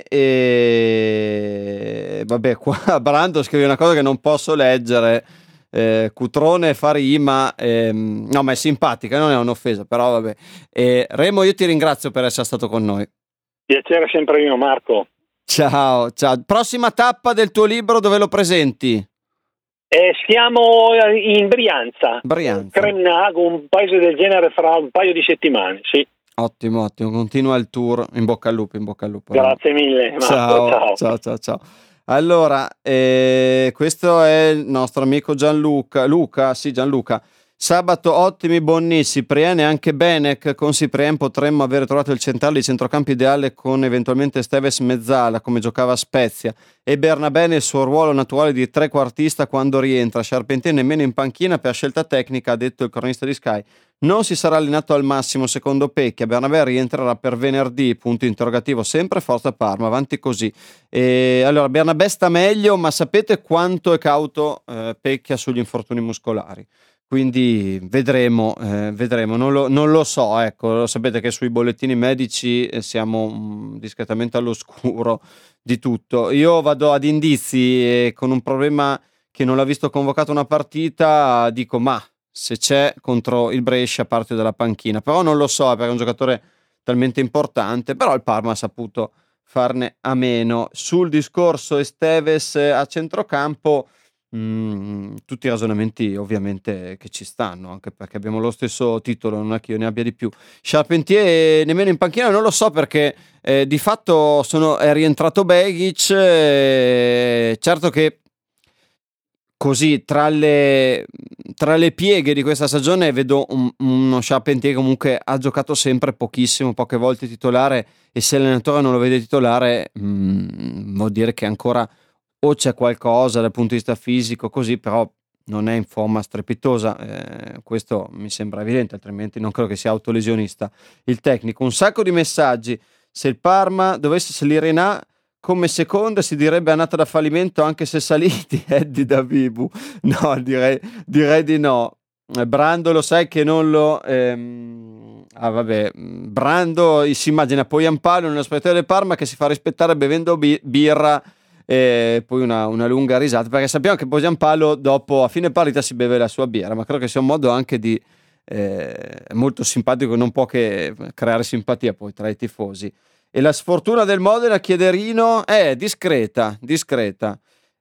S2: E vabbè, qua Brando scrive una cosa che non posso leggere. Eh, Cutrone fa rima, ehm, no, ma è simpatica, non è un'offesa, però vabbè. Eh, Remo, io ti ringrazio per essere stato con noi.
S12: Piacere sempre mio, Marco.
S2: Ciao, ciao. Prossima tappa del tuo libro, dove lo presenti?
S12: Eh, siamo in Brianza,
S2: Brianza.
S12: Cremnago, un paese del genere, fra un paio di settimane, sì.
S2: Ottimo, ottimo, continua il tour, in bocca al lupo, in bocca al lupo.
S12: Grazie mille, Marco.
S2: Ciao,
S12: ciao,
S2: ciao, ciao, ciao. Allora, eh, questo è il nostro amico Gianluca, Luca, sì Gianluca. Sabato ottimi Bonni, Ciprien e anche Benek. Con Ciprien potremmo aver trovato il centrale di centrocampo ideale, con eventualmente Steves mezzala come giocava a Spezia, e Bernabé nel suo ruolo naturale di trequartista quando rientra. Charpentier nemmeno in panchina per scelta tecnica, ha detto il cronista di Sky. Non si sarà allenato al massimo secondo Pecchia. Bernabé rientrerà per venerdì, punto interrogativo, sempre forza Parma, avanti così. E allora Bernabé sta meglio, ma sapete quanto è cauto eh, Pecchia sugli infortuni muscolari? Quindi vedremo, eh, vedremo. Non lo, non lo so, ecco, lo sapete che sui bollettini medici eh, siamo mh, discretamente all'oscuro di tutto. Io vado ad indizi e con un problema che non l'ha visto convocato una partita dico ma se c'è contro il Brescia parte dalla panchina, però non lo so perché è un giocatore talmente importante, però il Parma ha saputo farne a meno. Sul discorso Esteves a centrocampo, Mm, tutti i ragionamenti ovviamente che ci stanno, anche perché abbiamo lo stesso titolo, non è che io ne abbia di più. Charpentier nemmeno in panchina, non lo so perché eh, di fatto sono, è rientrato Begic, eh, certo che così tra le, tra le pieghe di questa stagione vedo un, uno Charpentier che comunque ha giocato sempre pochissimo, poche volte titolare, e se l'allenatore non lo vede titolare mm, vuol dire che ancora o c'è qualcosa dal punto di vista fisico così, però non è in forma strepitosa, eh, questo mi sembra evidente, altrimenti non credo che sia autolesionista il tecnico. Un sacco di messaggi: se il Parma dovesse salire in A come seconda si direbbe annata da fallimento anche se saliti. Eddie da Bibu, no, direi, direi di no. Brando lo sai che non lo ehm... ah vabbè, Brando si immagina poi Ampalo nello spogliatoio del Parma che si fa rispettare bevendo bi- birra e poi una, una lunga risata, perché sappiamo che poi Giampaolo dopo a fine partita si beve la sua birra, ma credo che sia un modo anche di eh, molto simpatico, non può che creare simpatia poi tra i tifosi. E la sfortuna del Modena, Chiederino, è discreta, discreta.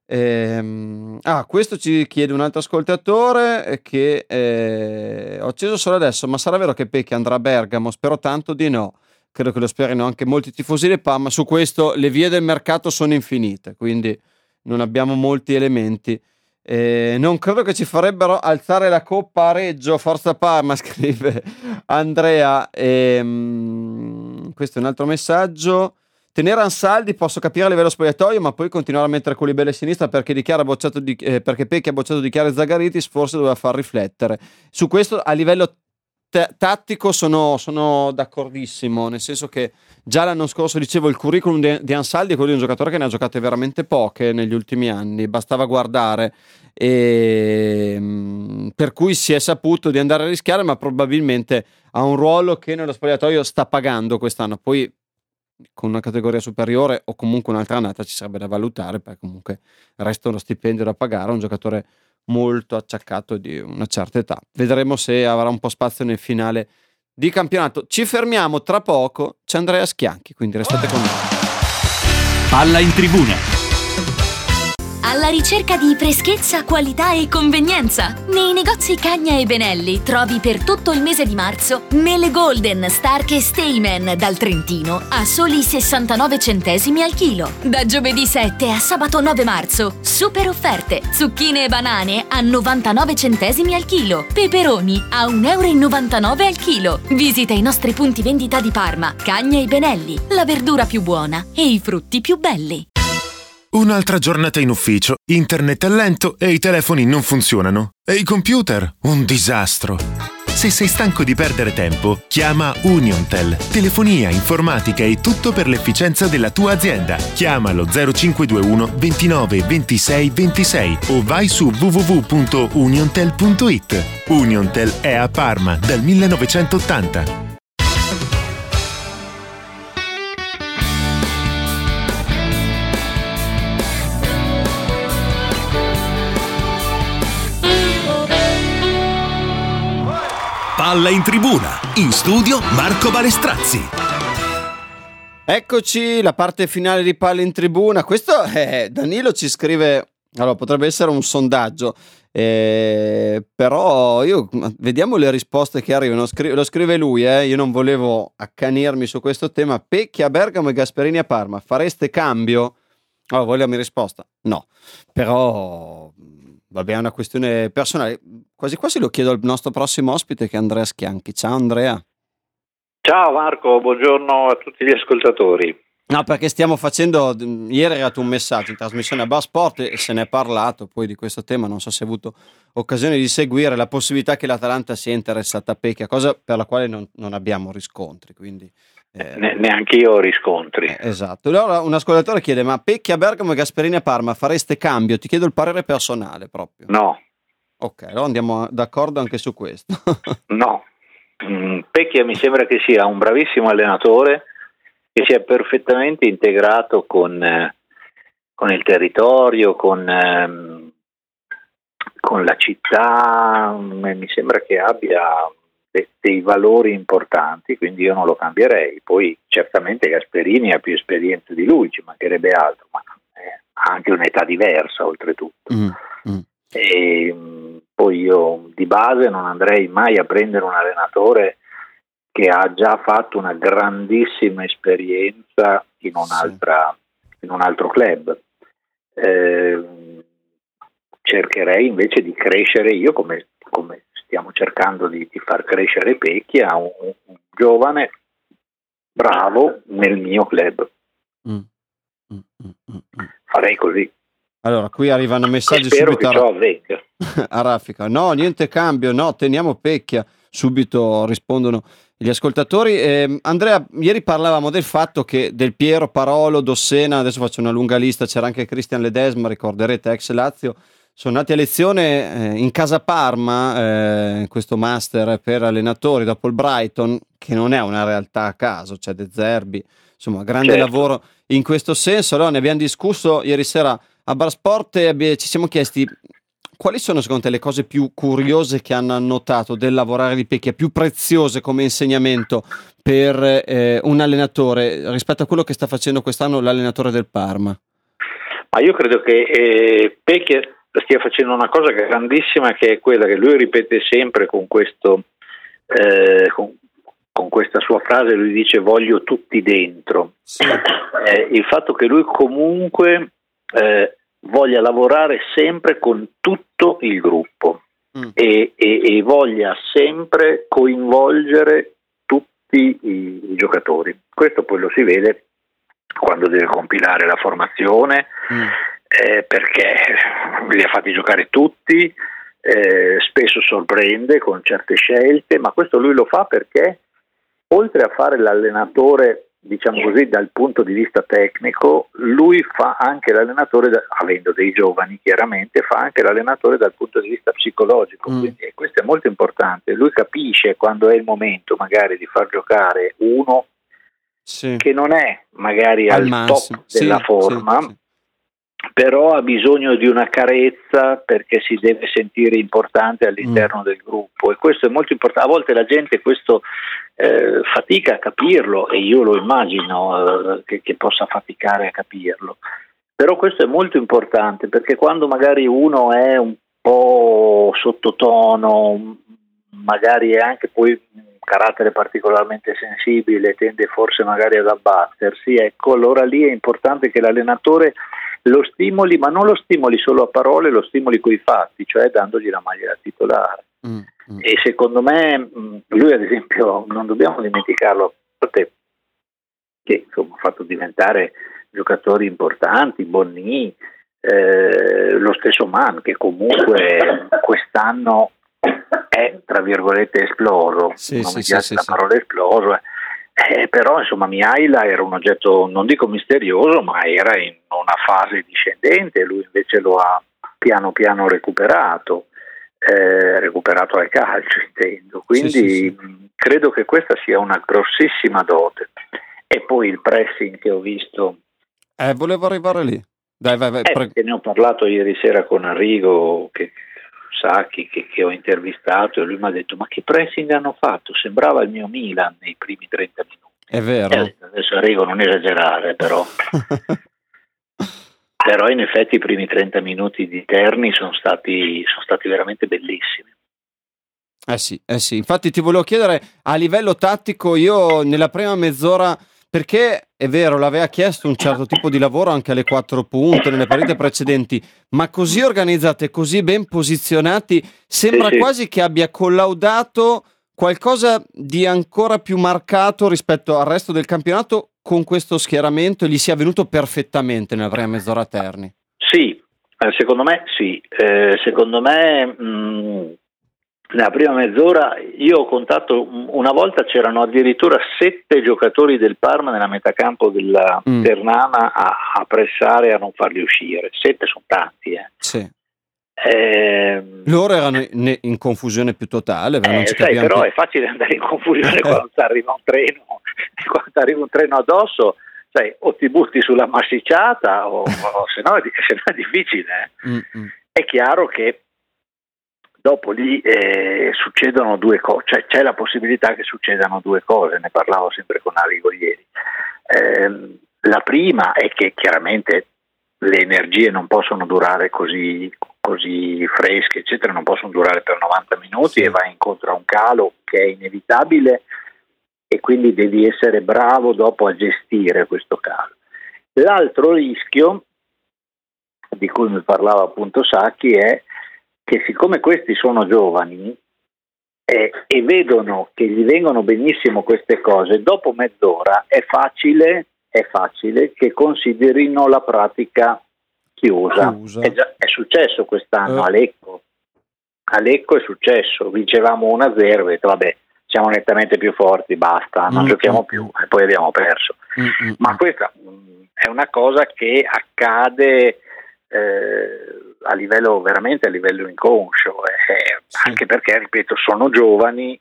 S2: Ehm, ah, questo ci chiede un altro ascoltatore che eh, ho acceso solo adesso, ma sarà vero che Pecchia andrà a Bergamo? Spero tanto di no. Credo che lo sperino anche molti tifosi del Parma. Su questo le vie del mercato sono infinite, quindi non abbiamo molti elementi. Eh, non credo che ci farebbero alzare la coppa a Reggio. Forza Parma, scrive Andrea. E, questo è un altro messaggio. Tenere Ansaldi posso capire a livello spogliatoio, ma poi continuare a mettere Koulibaly a sinistra perché dichiara bocciato di, eh, perché Pecchi ha bocciato di Chiara Zagaritis, forse doveva far riflettere. Su questo a livello T- tattico sono, sono d'accordissimo, nel senso che già l'anno scorso dicevo il curriculum di, di Ansaldi è quello di un giocatore che ne ha giocate veramente poche negli ultimi anni, bastava guardare, e mh, per cui si è saputo di andare a rischiare, ma probabilmente ha un ruolo che nello spogliatoio sta pagando quest'anno. Poi con una categoria superiore o comunque un'altra annata ci sarebbe da valutare, perché comunque resta uno stipendio da pagare a un giocatore molto acciaccato di una certa età. Vedremo se avrà un po' spazio nel finale di campionato. Ci fermiamo tra poco, c'è Andrea Schianchi, quindi restate con noi.
S10: Palla in tribuna.
S9: Alla ricerca di freschezza, qualità e convenienza. Nei negozi Cagna e Benelli trovi per tutto il mese di marzo mele Golden, Stark e Stayman dal Trentino a soli sessantanove centesimi al chilo. Da giovedì sette a sabato nove marzo, super offerte. Zucchine e banane a novantanove centesimi al chilo. Peperoni a un euro e novantanove al chilo. Visita i nostri punti vendita di Parma, Cagna e Benelli. La verdura più buona e i frutti più belli.
S13: Un'altra giornata in ufficio, internet è lento e i telefoni non funzionano. E i computer? Un disastro. Se sei stanco di perdere tempo, chiama Uniontel. Telefonia, informatica e tutto per l'efficienza della tua azienda. Chiamalo zero cinque due uno ventinove ventisei ventisei o vai su w w w punto uniontel punto it. Uniontel è a Parma dal millenovecentottanta.
S1: Palla in tribuna, in studio Marco Balestrazzi.
S2: Eccoci, la parte finale di Palla in tribuna. Questo è Danilo ci scrive, allora potrebbe essere un sondaggio, eh, però io vediamo le risposte che arrivano. Scri- lo scrive lui, eh. Io non volevo accanirmi su questo tema. Pecchi a Bergamo e Gasperini a Parma, fareste cambio? Allora, vuoi la mia risposta? No, però vabbè, è una questione personale. Quasi quasi lo chiedo al nostro prossimo ospite, che è Andrea Schianchi. Ciao Andrea.
S14: Ciao Marco, buongiorno a tutti gli ascoltatori.
S2: No, perché stiamo facendo, ieri è arrivato un messaggio in trasmissione a Bar Sport e se ne è parlato poi di questo tema, non so se hai avuto occasione di seguire la possibilità che l'Atalanta sia interessata a Pecchia, cosa per la quale non, non abbiamo riscontri, quindi
S14: eh, ne, neanche io ho riscontri.
S2: Eh, esatto. Allora un ascoltatore chiede: ma Pecchia, Bergamo e Gasperini a Parma, fareste cambio? Ti chiedo il parere personale proprio.
S14: No.
S2: Ok, allora andiamo d'accordo anche su questo.
S14: No. Mm, Pecchia mi sembra che sia un bravissimo allenatore, che sia perfettamente integrato con, eh, con il territorio, con, ehm, con la città, mi sembra che abbia de- dei valori importanti, quindi io non lo cambierei. Poi certamente Gasperini ha più esperienza di lui, ci mancherebbe altro, ma eh, ha anche un'età diversa oltretutto. Mm, mm. E, mh, poi io di base non andrei mai a prendere un allenatore che ha già fatto una grandissima esperienza in un'altra, sì. in un altro club. Eh, cercherei invece di crescere io, come, come stiamo cercando di, di far crescere Pecchia, un, un giovane bravo nel mio club. Mm. Mm, mm, mm. Farei così.
S2: Allora, qui arrivano messaggi
S14: e spero
S2: subito
S14: che ciò avvenga.
S2: A raffica. No, niente cambio, no, teniamo Pecchia. Subito rispondono gli ascoltatori. Eh, Andrea, ieri parlavamo del fatto che Del Piero, Parolo, Dossena, adesso faccio una lunga lista, c'era anche Christian Ledesma, ricorderete, ex Lazio, sono nati a lezione eh, in casa Parma, eh, questo master per allenatori dopo il Brighton, che non è una realtà a caso, c'è De Zerbi, insomma, grande certo. lavoro in questo senso. Allora ne abbiamo discusso ieri sera a Bar Sport e ci siamo chiesti quali sono secondo te le cose più curiose che hanno notato del lavorare di Pecchia, più preziose come insegnamento per eh, un allenatore rispetto a quello che sta facendo quest'anno l'allenatore del Parma?
S14: Ma io credo che eh, Pecchia stia facendo una cosa grandissima, che è quella che lui ripete sempre con questo eh, con, con questa sua frase. Lui dice: voglio tutti dentro. Sì. Eh, il fatto che lui comunque eh, voglia lavorare sempre con tutto il gruppo mm. e, e, e voglia sempre coinvolgere tutti i, i giocatori. Questo poi lo si vede quando deve compilare la formazione, mm. eh, perché li ha fatti giocare tutti, eh, spesso sorprende con certe scelte, ma questo lui lo fa perché oltre a fare l'allenatore, diciamo così, dal punto di vista tecnico, lui fa anche l'allenatore, da, avendo dei giovani chiaramente, fa anche l'allenatore dal punto di vista psicologico, mm. quindi questo è molto importante. Lui capisce quando è il momento magari di far giocare uno sì. che non è magari al, al top della sì, forma, sì, sì. però ha bisogno di una carezza perché si deve sentire importante all'interno mm. del gruppo, e questo è molto importante. A volte la gente questo eh, fatica a capirlo, e io lo immagino eh, che, che possa faticare a capirlo, però questo è molto importante, perché quando magari uno è un po' sottotono, magari è anche poi un carattere particolarmente sensibile, tende forse magari ad abbattersi, ecco, allora lì è importante che l'allenatore lo stimoli, ma non lo stimoli solo a parole, lo stimoli coi fatti, cioè dandogli la maglia da titolare. Mm, mm. E secondo me lui, ad esempio, non dobbiamo dimenticarlo, che insomma ha fatto diventare giocatori importanti, Bonni, eh, lo stesso Mann, che comunque quest'anno è è tra virgolette esploso,
S2: sì,
S14: non
S2: sì,
S14: mi
S2: sì,
S14: piace
S2: sì,
S14: la
S2: sì.
S14: parola esploso, eh. Eh, però insomma Mihaila era un oggetto, non dico misterioso, ma era in una fase discendente, lui invece lo ha piano piano recuperato, eh, recuperato al calcio intendo, quindi
S2: Sì, sì, sì.
S14: mh, credo che questa sia una grossissima dote. E poi il pressing che ho visto,
S2: Eh, volevo arrivare lì. Dai, vai, vai.
S14: eh,
S2: pre-
S14: perché ne ho parlato ieri sera con Arrigo, che Sacchi, che, che ho intervistato, e lui mi ha detto: ma che pressing hanno fatto? Sembrava il mio Milan nei primi trenta minuti.
S2: È vero.
S14: Eh, adesso Arrigo, non esagerare, però però in effetti i primi trenta minuti di Terni sono stati, sono stati veramente bellissimi.
S2: Eh sì, eh sì. Infatti ti volevo chiedere a livello tattico, io nella prima mezz'ora, perché è vero, l'aveva chiesto un certo tipo di lavoro anche alle quattro punte nelle partite precedenti, ma così organizzate, così ben posizionati, sembra
S14: Sì, sì.
S2: quasi che abbia collaudato qualcosa di ancora più marcato rispetto al resto del campionato con questo schieramento e gli sia venuto perfettamente nella prima mezz'ora a Terni.
S14: Sì, eh, secondo me sì, eh, secondo me mh, nella prima mezz'ora io ho contato, una volta c'erano addirittura sette giocatori del Parma nella metacampo della
S2: Mm.
S14: Ternana a, a pressare, a non farli uscire. Sette sono tanti, eh.
S2: Sì.
S14: Eh,
S2: Loro erano in, in confusione più totale, non
S14: eh,
S2: ci
S14: sai,
S2: capiamo
S14: però
S2: più.
S14: è facile andare in confusione quando ti arriva un treno, quando ti arriva un treno addosso, sai, o ti butti sulla massicciata o, o se no è, se no è difficile. eh.
S2: Mm-mm.
S14: È chiaro che dopo lì eh, succedono due cose, cioè c'è la possibilità che succedano due cose, ne parlavo sempre con Arrigo ieri. Eh, la prima è che chiaramente le energie non possono durare così, così fresche, eccetera, non possono durare per novanta minuti, sì. E vai incontro a un calo che è inevitabile e quindi devi essere bravo dopo a gestire questo calo. L'altro rischio di cui mi parlava appunto Sacchi è che siccome questi sono giovani eh, e vedono che gli vengono benissimo queste cose, dopo mezz'ora è facile, è facile che considerino la pratica chiusa.
S2: Chiusa.
S14: È, già, è successo quest'anno
S2: Eh.
S14: a Lecco. A Lecco è successo, vincevamo uno a zero, ho detto vabbè, siamo nettamente più forti, basta, non
S2: Mm,
S14: giochiamo
S2: mm,
S14: più, e poi abbiamo perso.
S2: Mm-mm.
S14: Ma questa mh, è una cosa che accade eh, a livello veramente a livello inconscio, eh,
S2: Sì.
S14: anche perché, ripeto, sono giovani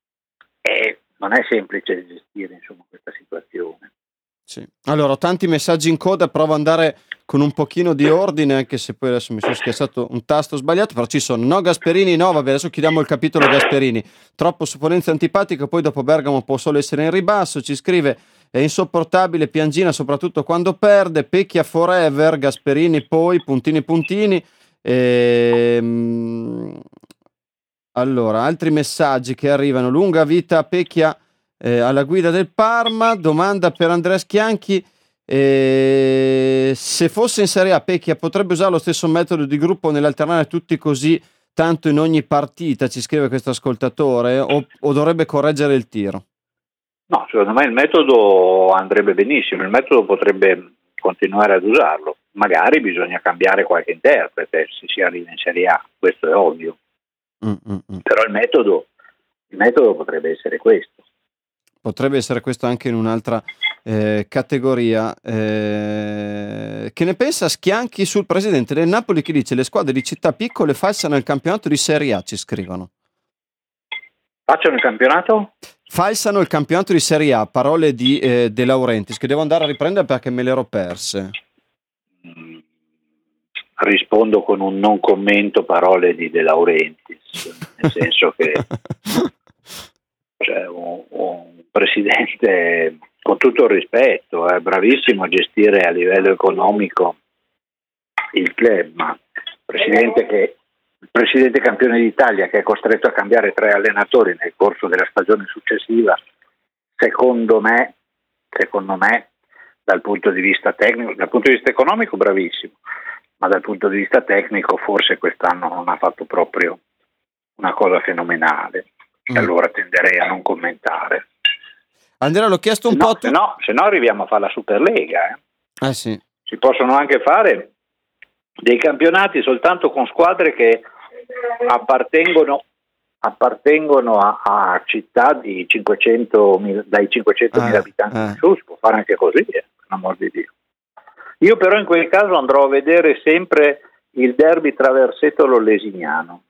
S14: e non è semplice gestire insomma questa situazione.
S2: Sì. Allora, ho tanti messaggi in coda, provo ad andare con un pochino di ordine, anche se poi adesso mi sono schiacciato un tasto sbagliato, però ci sono no Gasperini, no, vabbè, adesso chiudiamo il capitolo Gasperini, troppo supponenza antipatica, poi dopo Bergamo può solo essere in ribasso, ci scrive è insopportabile, Piangina soprattutto quando perde, Pecchia forever, Gasperini poi, puntini puntini, ehm... allora, altri messaggi che arrivano, lunga vita a Pecchia eh, alla guida del Parma, domanda per Andrea Schianchi, eh, se fosse in Serie A Pecchia potrebbe usare lo stesso metodo di gruppo nell'alternare tutti così tanto in ogni partita, ci scrive questo ascoltatore, o, o dovrebbe correggere il tiro?
S14: No, secondo me il metodo andrebbe benissimo, il metodo potrebbe continuare ad usarlo, magari bisogna cambiare qualche interprete se si arriva in Serie A, questo è ovvio,
S2: Mm-mm.
S14: però il metodo, il metodo potrebbe essere questo.
S2: Potrebbe essere questo anche in un'altra eh, categoria. Eh, che ne pensa Schianchi sul presidente del Napoli che dice le squadre di città piccole falsano il campionato di Serie A, ci scrivono.
S14: Facciano il campionato?
S2: Falsano il campionato di Serie A, parole di eh, De Laurentiis, che devo andare a riprendere perché me le ero perse.
S14: Mm, rispondo con un non commento, parole di De Laurentiis, nel senso che cioè, un, un presidente, con tutto il rispetto, è bravissimo a gestire a livello economico il club, ma presidente che il presidente campione d'Italia che è costretto a cambiare tre allenatori nel corso della stagione successiva, secondo me, secondo me, dal punto di vista tecnico, dal punto di vista economico bravissimo, ma dal punto di vista tecnico forse quest'anno non ha fatto proprio una cosa fenomenale, mm. allora tenderei a non commentare.
S2: Andrea, l'ho chiesto un
S14: no,
S2: po'. Tu...
S14: Se no, se no arriviamo a fare la Superlega. Eh.
S2: Eh sì.
S14: Si possono anche fare dei campionati soltanto con squadre che appartengono appartengono a, a città di cinquecentomila, dai cinquecentomila
S2: eh,
S14: abitanti
S2: eh.
S14: in su, si può fare anche così, eh, per l'amor di Dio. Io però in quel caso andrò a vedere sempre il derby tra Versetolo e Lesignano.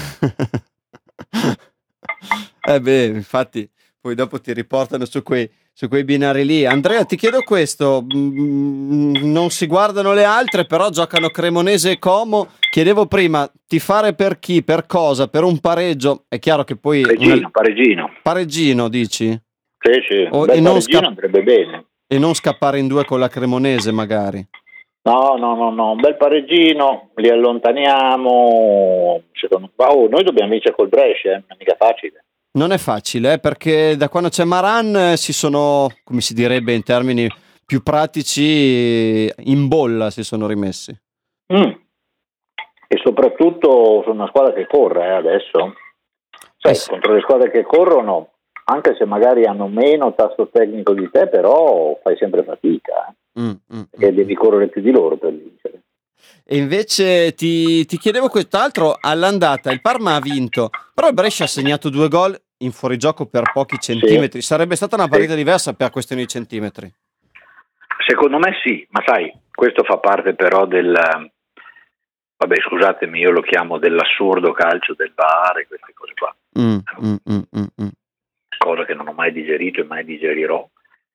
S2: Eh beh, infatti poi dopo ti riportano su quei, su quei binari lì. Andrea, ti chiedo questo, mm, non si guardano le altre, però giocano Cremonese e Como. Chiedevo prima, tifare per chi, per cosa, per un pareggio? È chiaro che poi...
S14: Pareggino,
S2: una...
S14: pareggino.
S2: Pareggino, dici?
S14: Sì, sì,
S2: O,
S14: un bel
S2: e, non
S14: pareggino
S2: sca-
S14: andrebbe bene.
S2: e non scappare in due con la Cremonese magari.
S14: No, no, no, no, un bel pareggino, li allontaniamo, secondo me. Oh, noi dobbiamo vincere col Brescia, eh, non è mica facile.
S2: Non è facile, eh, perché da quando c'è Maran eh, si sono, come si direbbe in termini più pratici, in bolla si sono rimessi.
S14: Mm. E soprattutto sono una squadra che corre eh, adesso. Cioè,
S2: Eh sì.
S14: contro le squadre che corrono, anche se magari hanno meno tasso tecnico di te, però fai sempre fatica, eh.
S2: Mm, mm,
S14: e
S2: mm.
S14: devi correre più di loro per vincere.
S2: E invece ti, ti chiedevo quest'altro, all'andata il Parma ha vinto, però il Brescia ha segnato due gol in fuorigioco per pochi centimetri.
S14: Sì.
S2: Sarebbe stata una partita diversa per questione di centimetri.
S14: Secondo me sì, ma sai, questo fa parte però del, vabbè scusatemi, io lo chiamo dell'assurdo calcio del V A R e queste cose qua,
S2: Mm, mm, mm, mm, mm.
S14: cosa che non ho mai digerito e mai digerirò,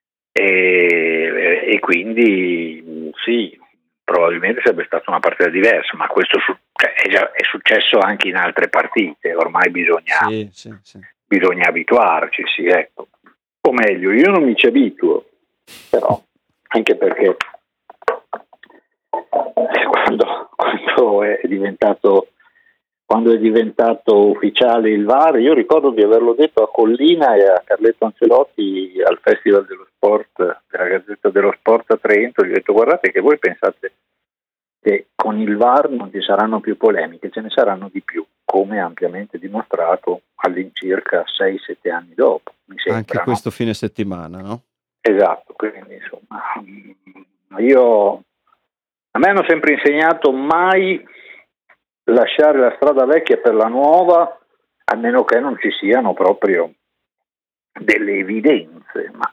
S14: e, e quindi sì, probabilmente sarebbe stata una partita diversa, ma questo su, cioè, è, già, è successo anche in altre partite, ormai bisogna,
S2: Sì, sì, sì.
S14: bisogna abituarci, sì, ecco. O meglio, io non mi ci abituo, però anche perché quando, quando è diventato quando è diventato ufficiale il V A R, io ricordo di averlo detto a Collina e a Carletto Ancelotti al Festival dello Sport, della Gazzetta dello Sport a Trento, gli ho detto guardate che voi pensate che con il V A R non ci saranno più polemiche, ce ne saranno di più, come ampiamente dimostrato all'incirca sei sette anni dopo, mi sembra.
S2: Anche
S14: no?
S2: questo fine settimana, no?
S14: Esatto, quindi insomma, io, a me hanno sempre insegnato mai lasciare la strada vecchia per la nuova, a meno che non ci siano proprio delle evidenze, ma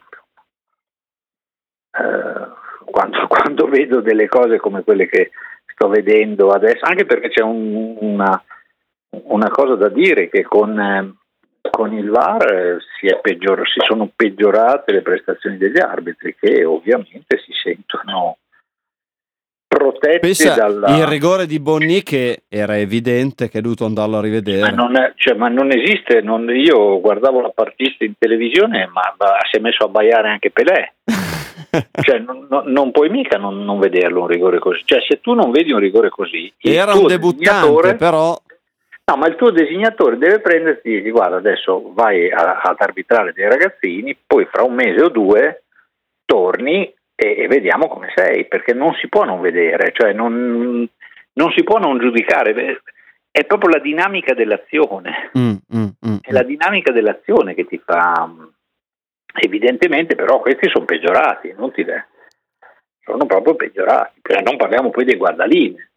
S14: eh, quando, quando vedo delle cose come quelle che sto vedendo adesso, anche perché c'è un, una, una cosa da dire, che con, eh, con il V A R si, è peggior, si sono peggiorate le prestazioni degli arbitri, che ovviamente si sentono protetti
S2: Pensa
S14: dalla...
S2: il rigore di Bonni, che era evidente che è dovuto andarlo a rivedere.
S14: Ma non, è, cioè, ma non esiste, non, io guardavo la partita in televisione, ma, ma si è messo a baiare anche Pelé. Cioè, non, non, non puoi mica non, non vederlo un rigore così. Cioè, se tu non vedi un rigore così,
S2: era un debuttante, però.
S14: No, ma il tuo designatore deve prenderti e dire guarda, adesso vai a, ad arbitrare dei ragazzini, poi fra un mese o due torni e, e vediamo come sei, perché non si può non vedere, cioè non, non si può non giudicare, è proprio la dinamica dell'azione,
S2: mm, mm, mm,
S14: è la dinamica dell'azione che ti fa, evidentemente, però questi sono peggiorati, inutile, sono proprio peggiorati, cioè, non parliamo poi dei guardaline.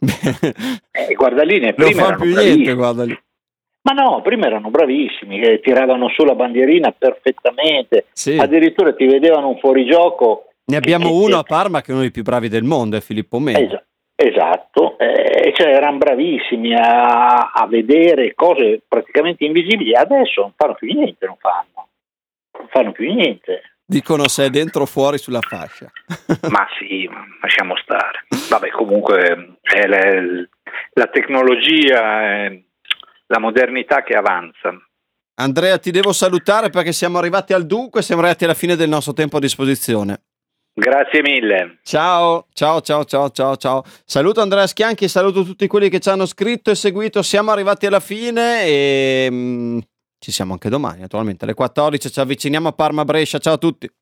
S14: eh, guardaline prima
S2: non fa
S14: erano
S2: più
S14: bravissimi.
S2: niente, guarda lì.
S14: Ma no, prima erano bravissimi, che tiravano su la bandierina perfettamente,
S2: sì.
S14: Addirittura ti vedevano un fuorigioco.
S2: Ne abbiamo
S14: che,
S2: uno a Parma che è uno dei più bravi del mondo, è Filippo Meni.
S14: Esatto, esatto. Eh, cioè erano bravissimi a, a vedere cose praticamente invisibili, adesso non fanno più niente, non fanno, non fanno più niente.
S2: Dicono se è dentro o fuori sulla fascia.
S14: Ma sì, lasciamo stare. Vabbè, comunque è la, la tecnologia, è la modernità che avanza.
S2: Andrea, ti devo salutare perché siamo arrivati al dunque, siamo arrivati alla fine del nostro tempo a disposizione.
S14: Grazie mille.
S2: Ciao, ciao, ciao, ciao, ciao, ciao. Saluto Andrea Schianchi, saluto tutti quelli che ci hanno scritto e seguito. Siamo arrivati alla fine e mh, ci siamo anche domani, naturalmente alle quattordici. Ci avviciniamo a Parma Brescia. Ciao a tutti.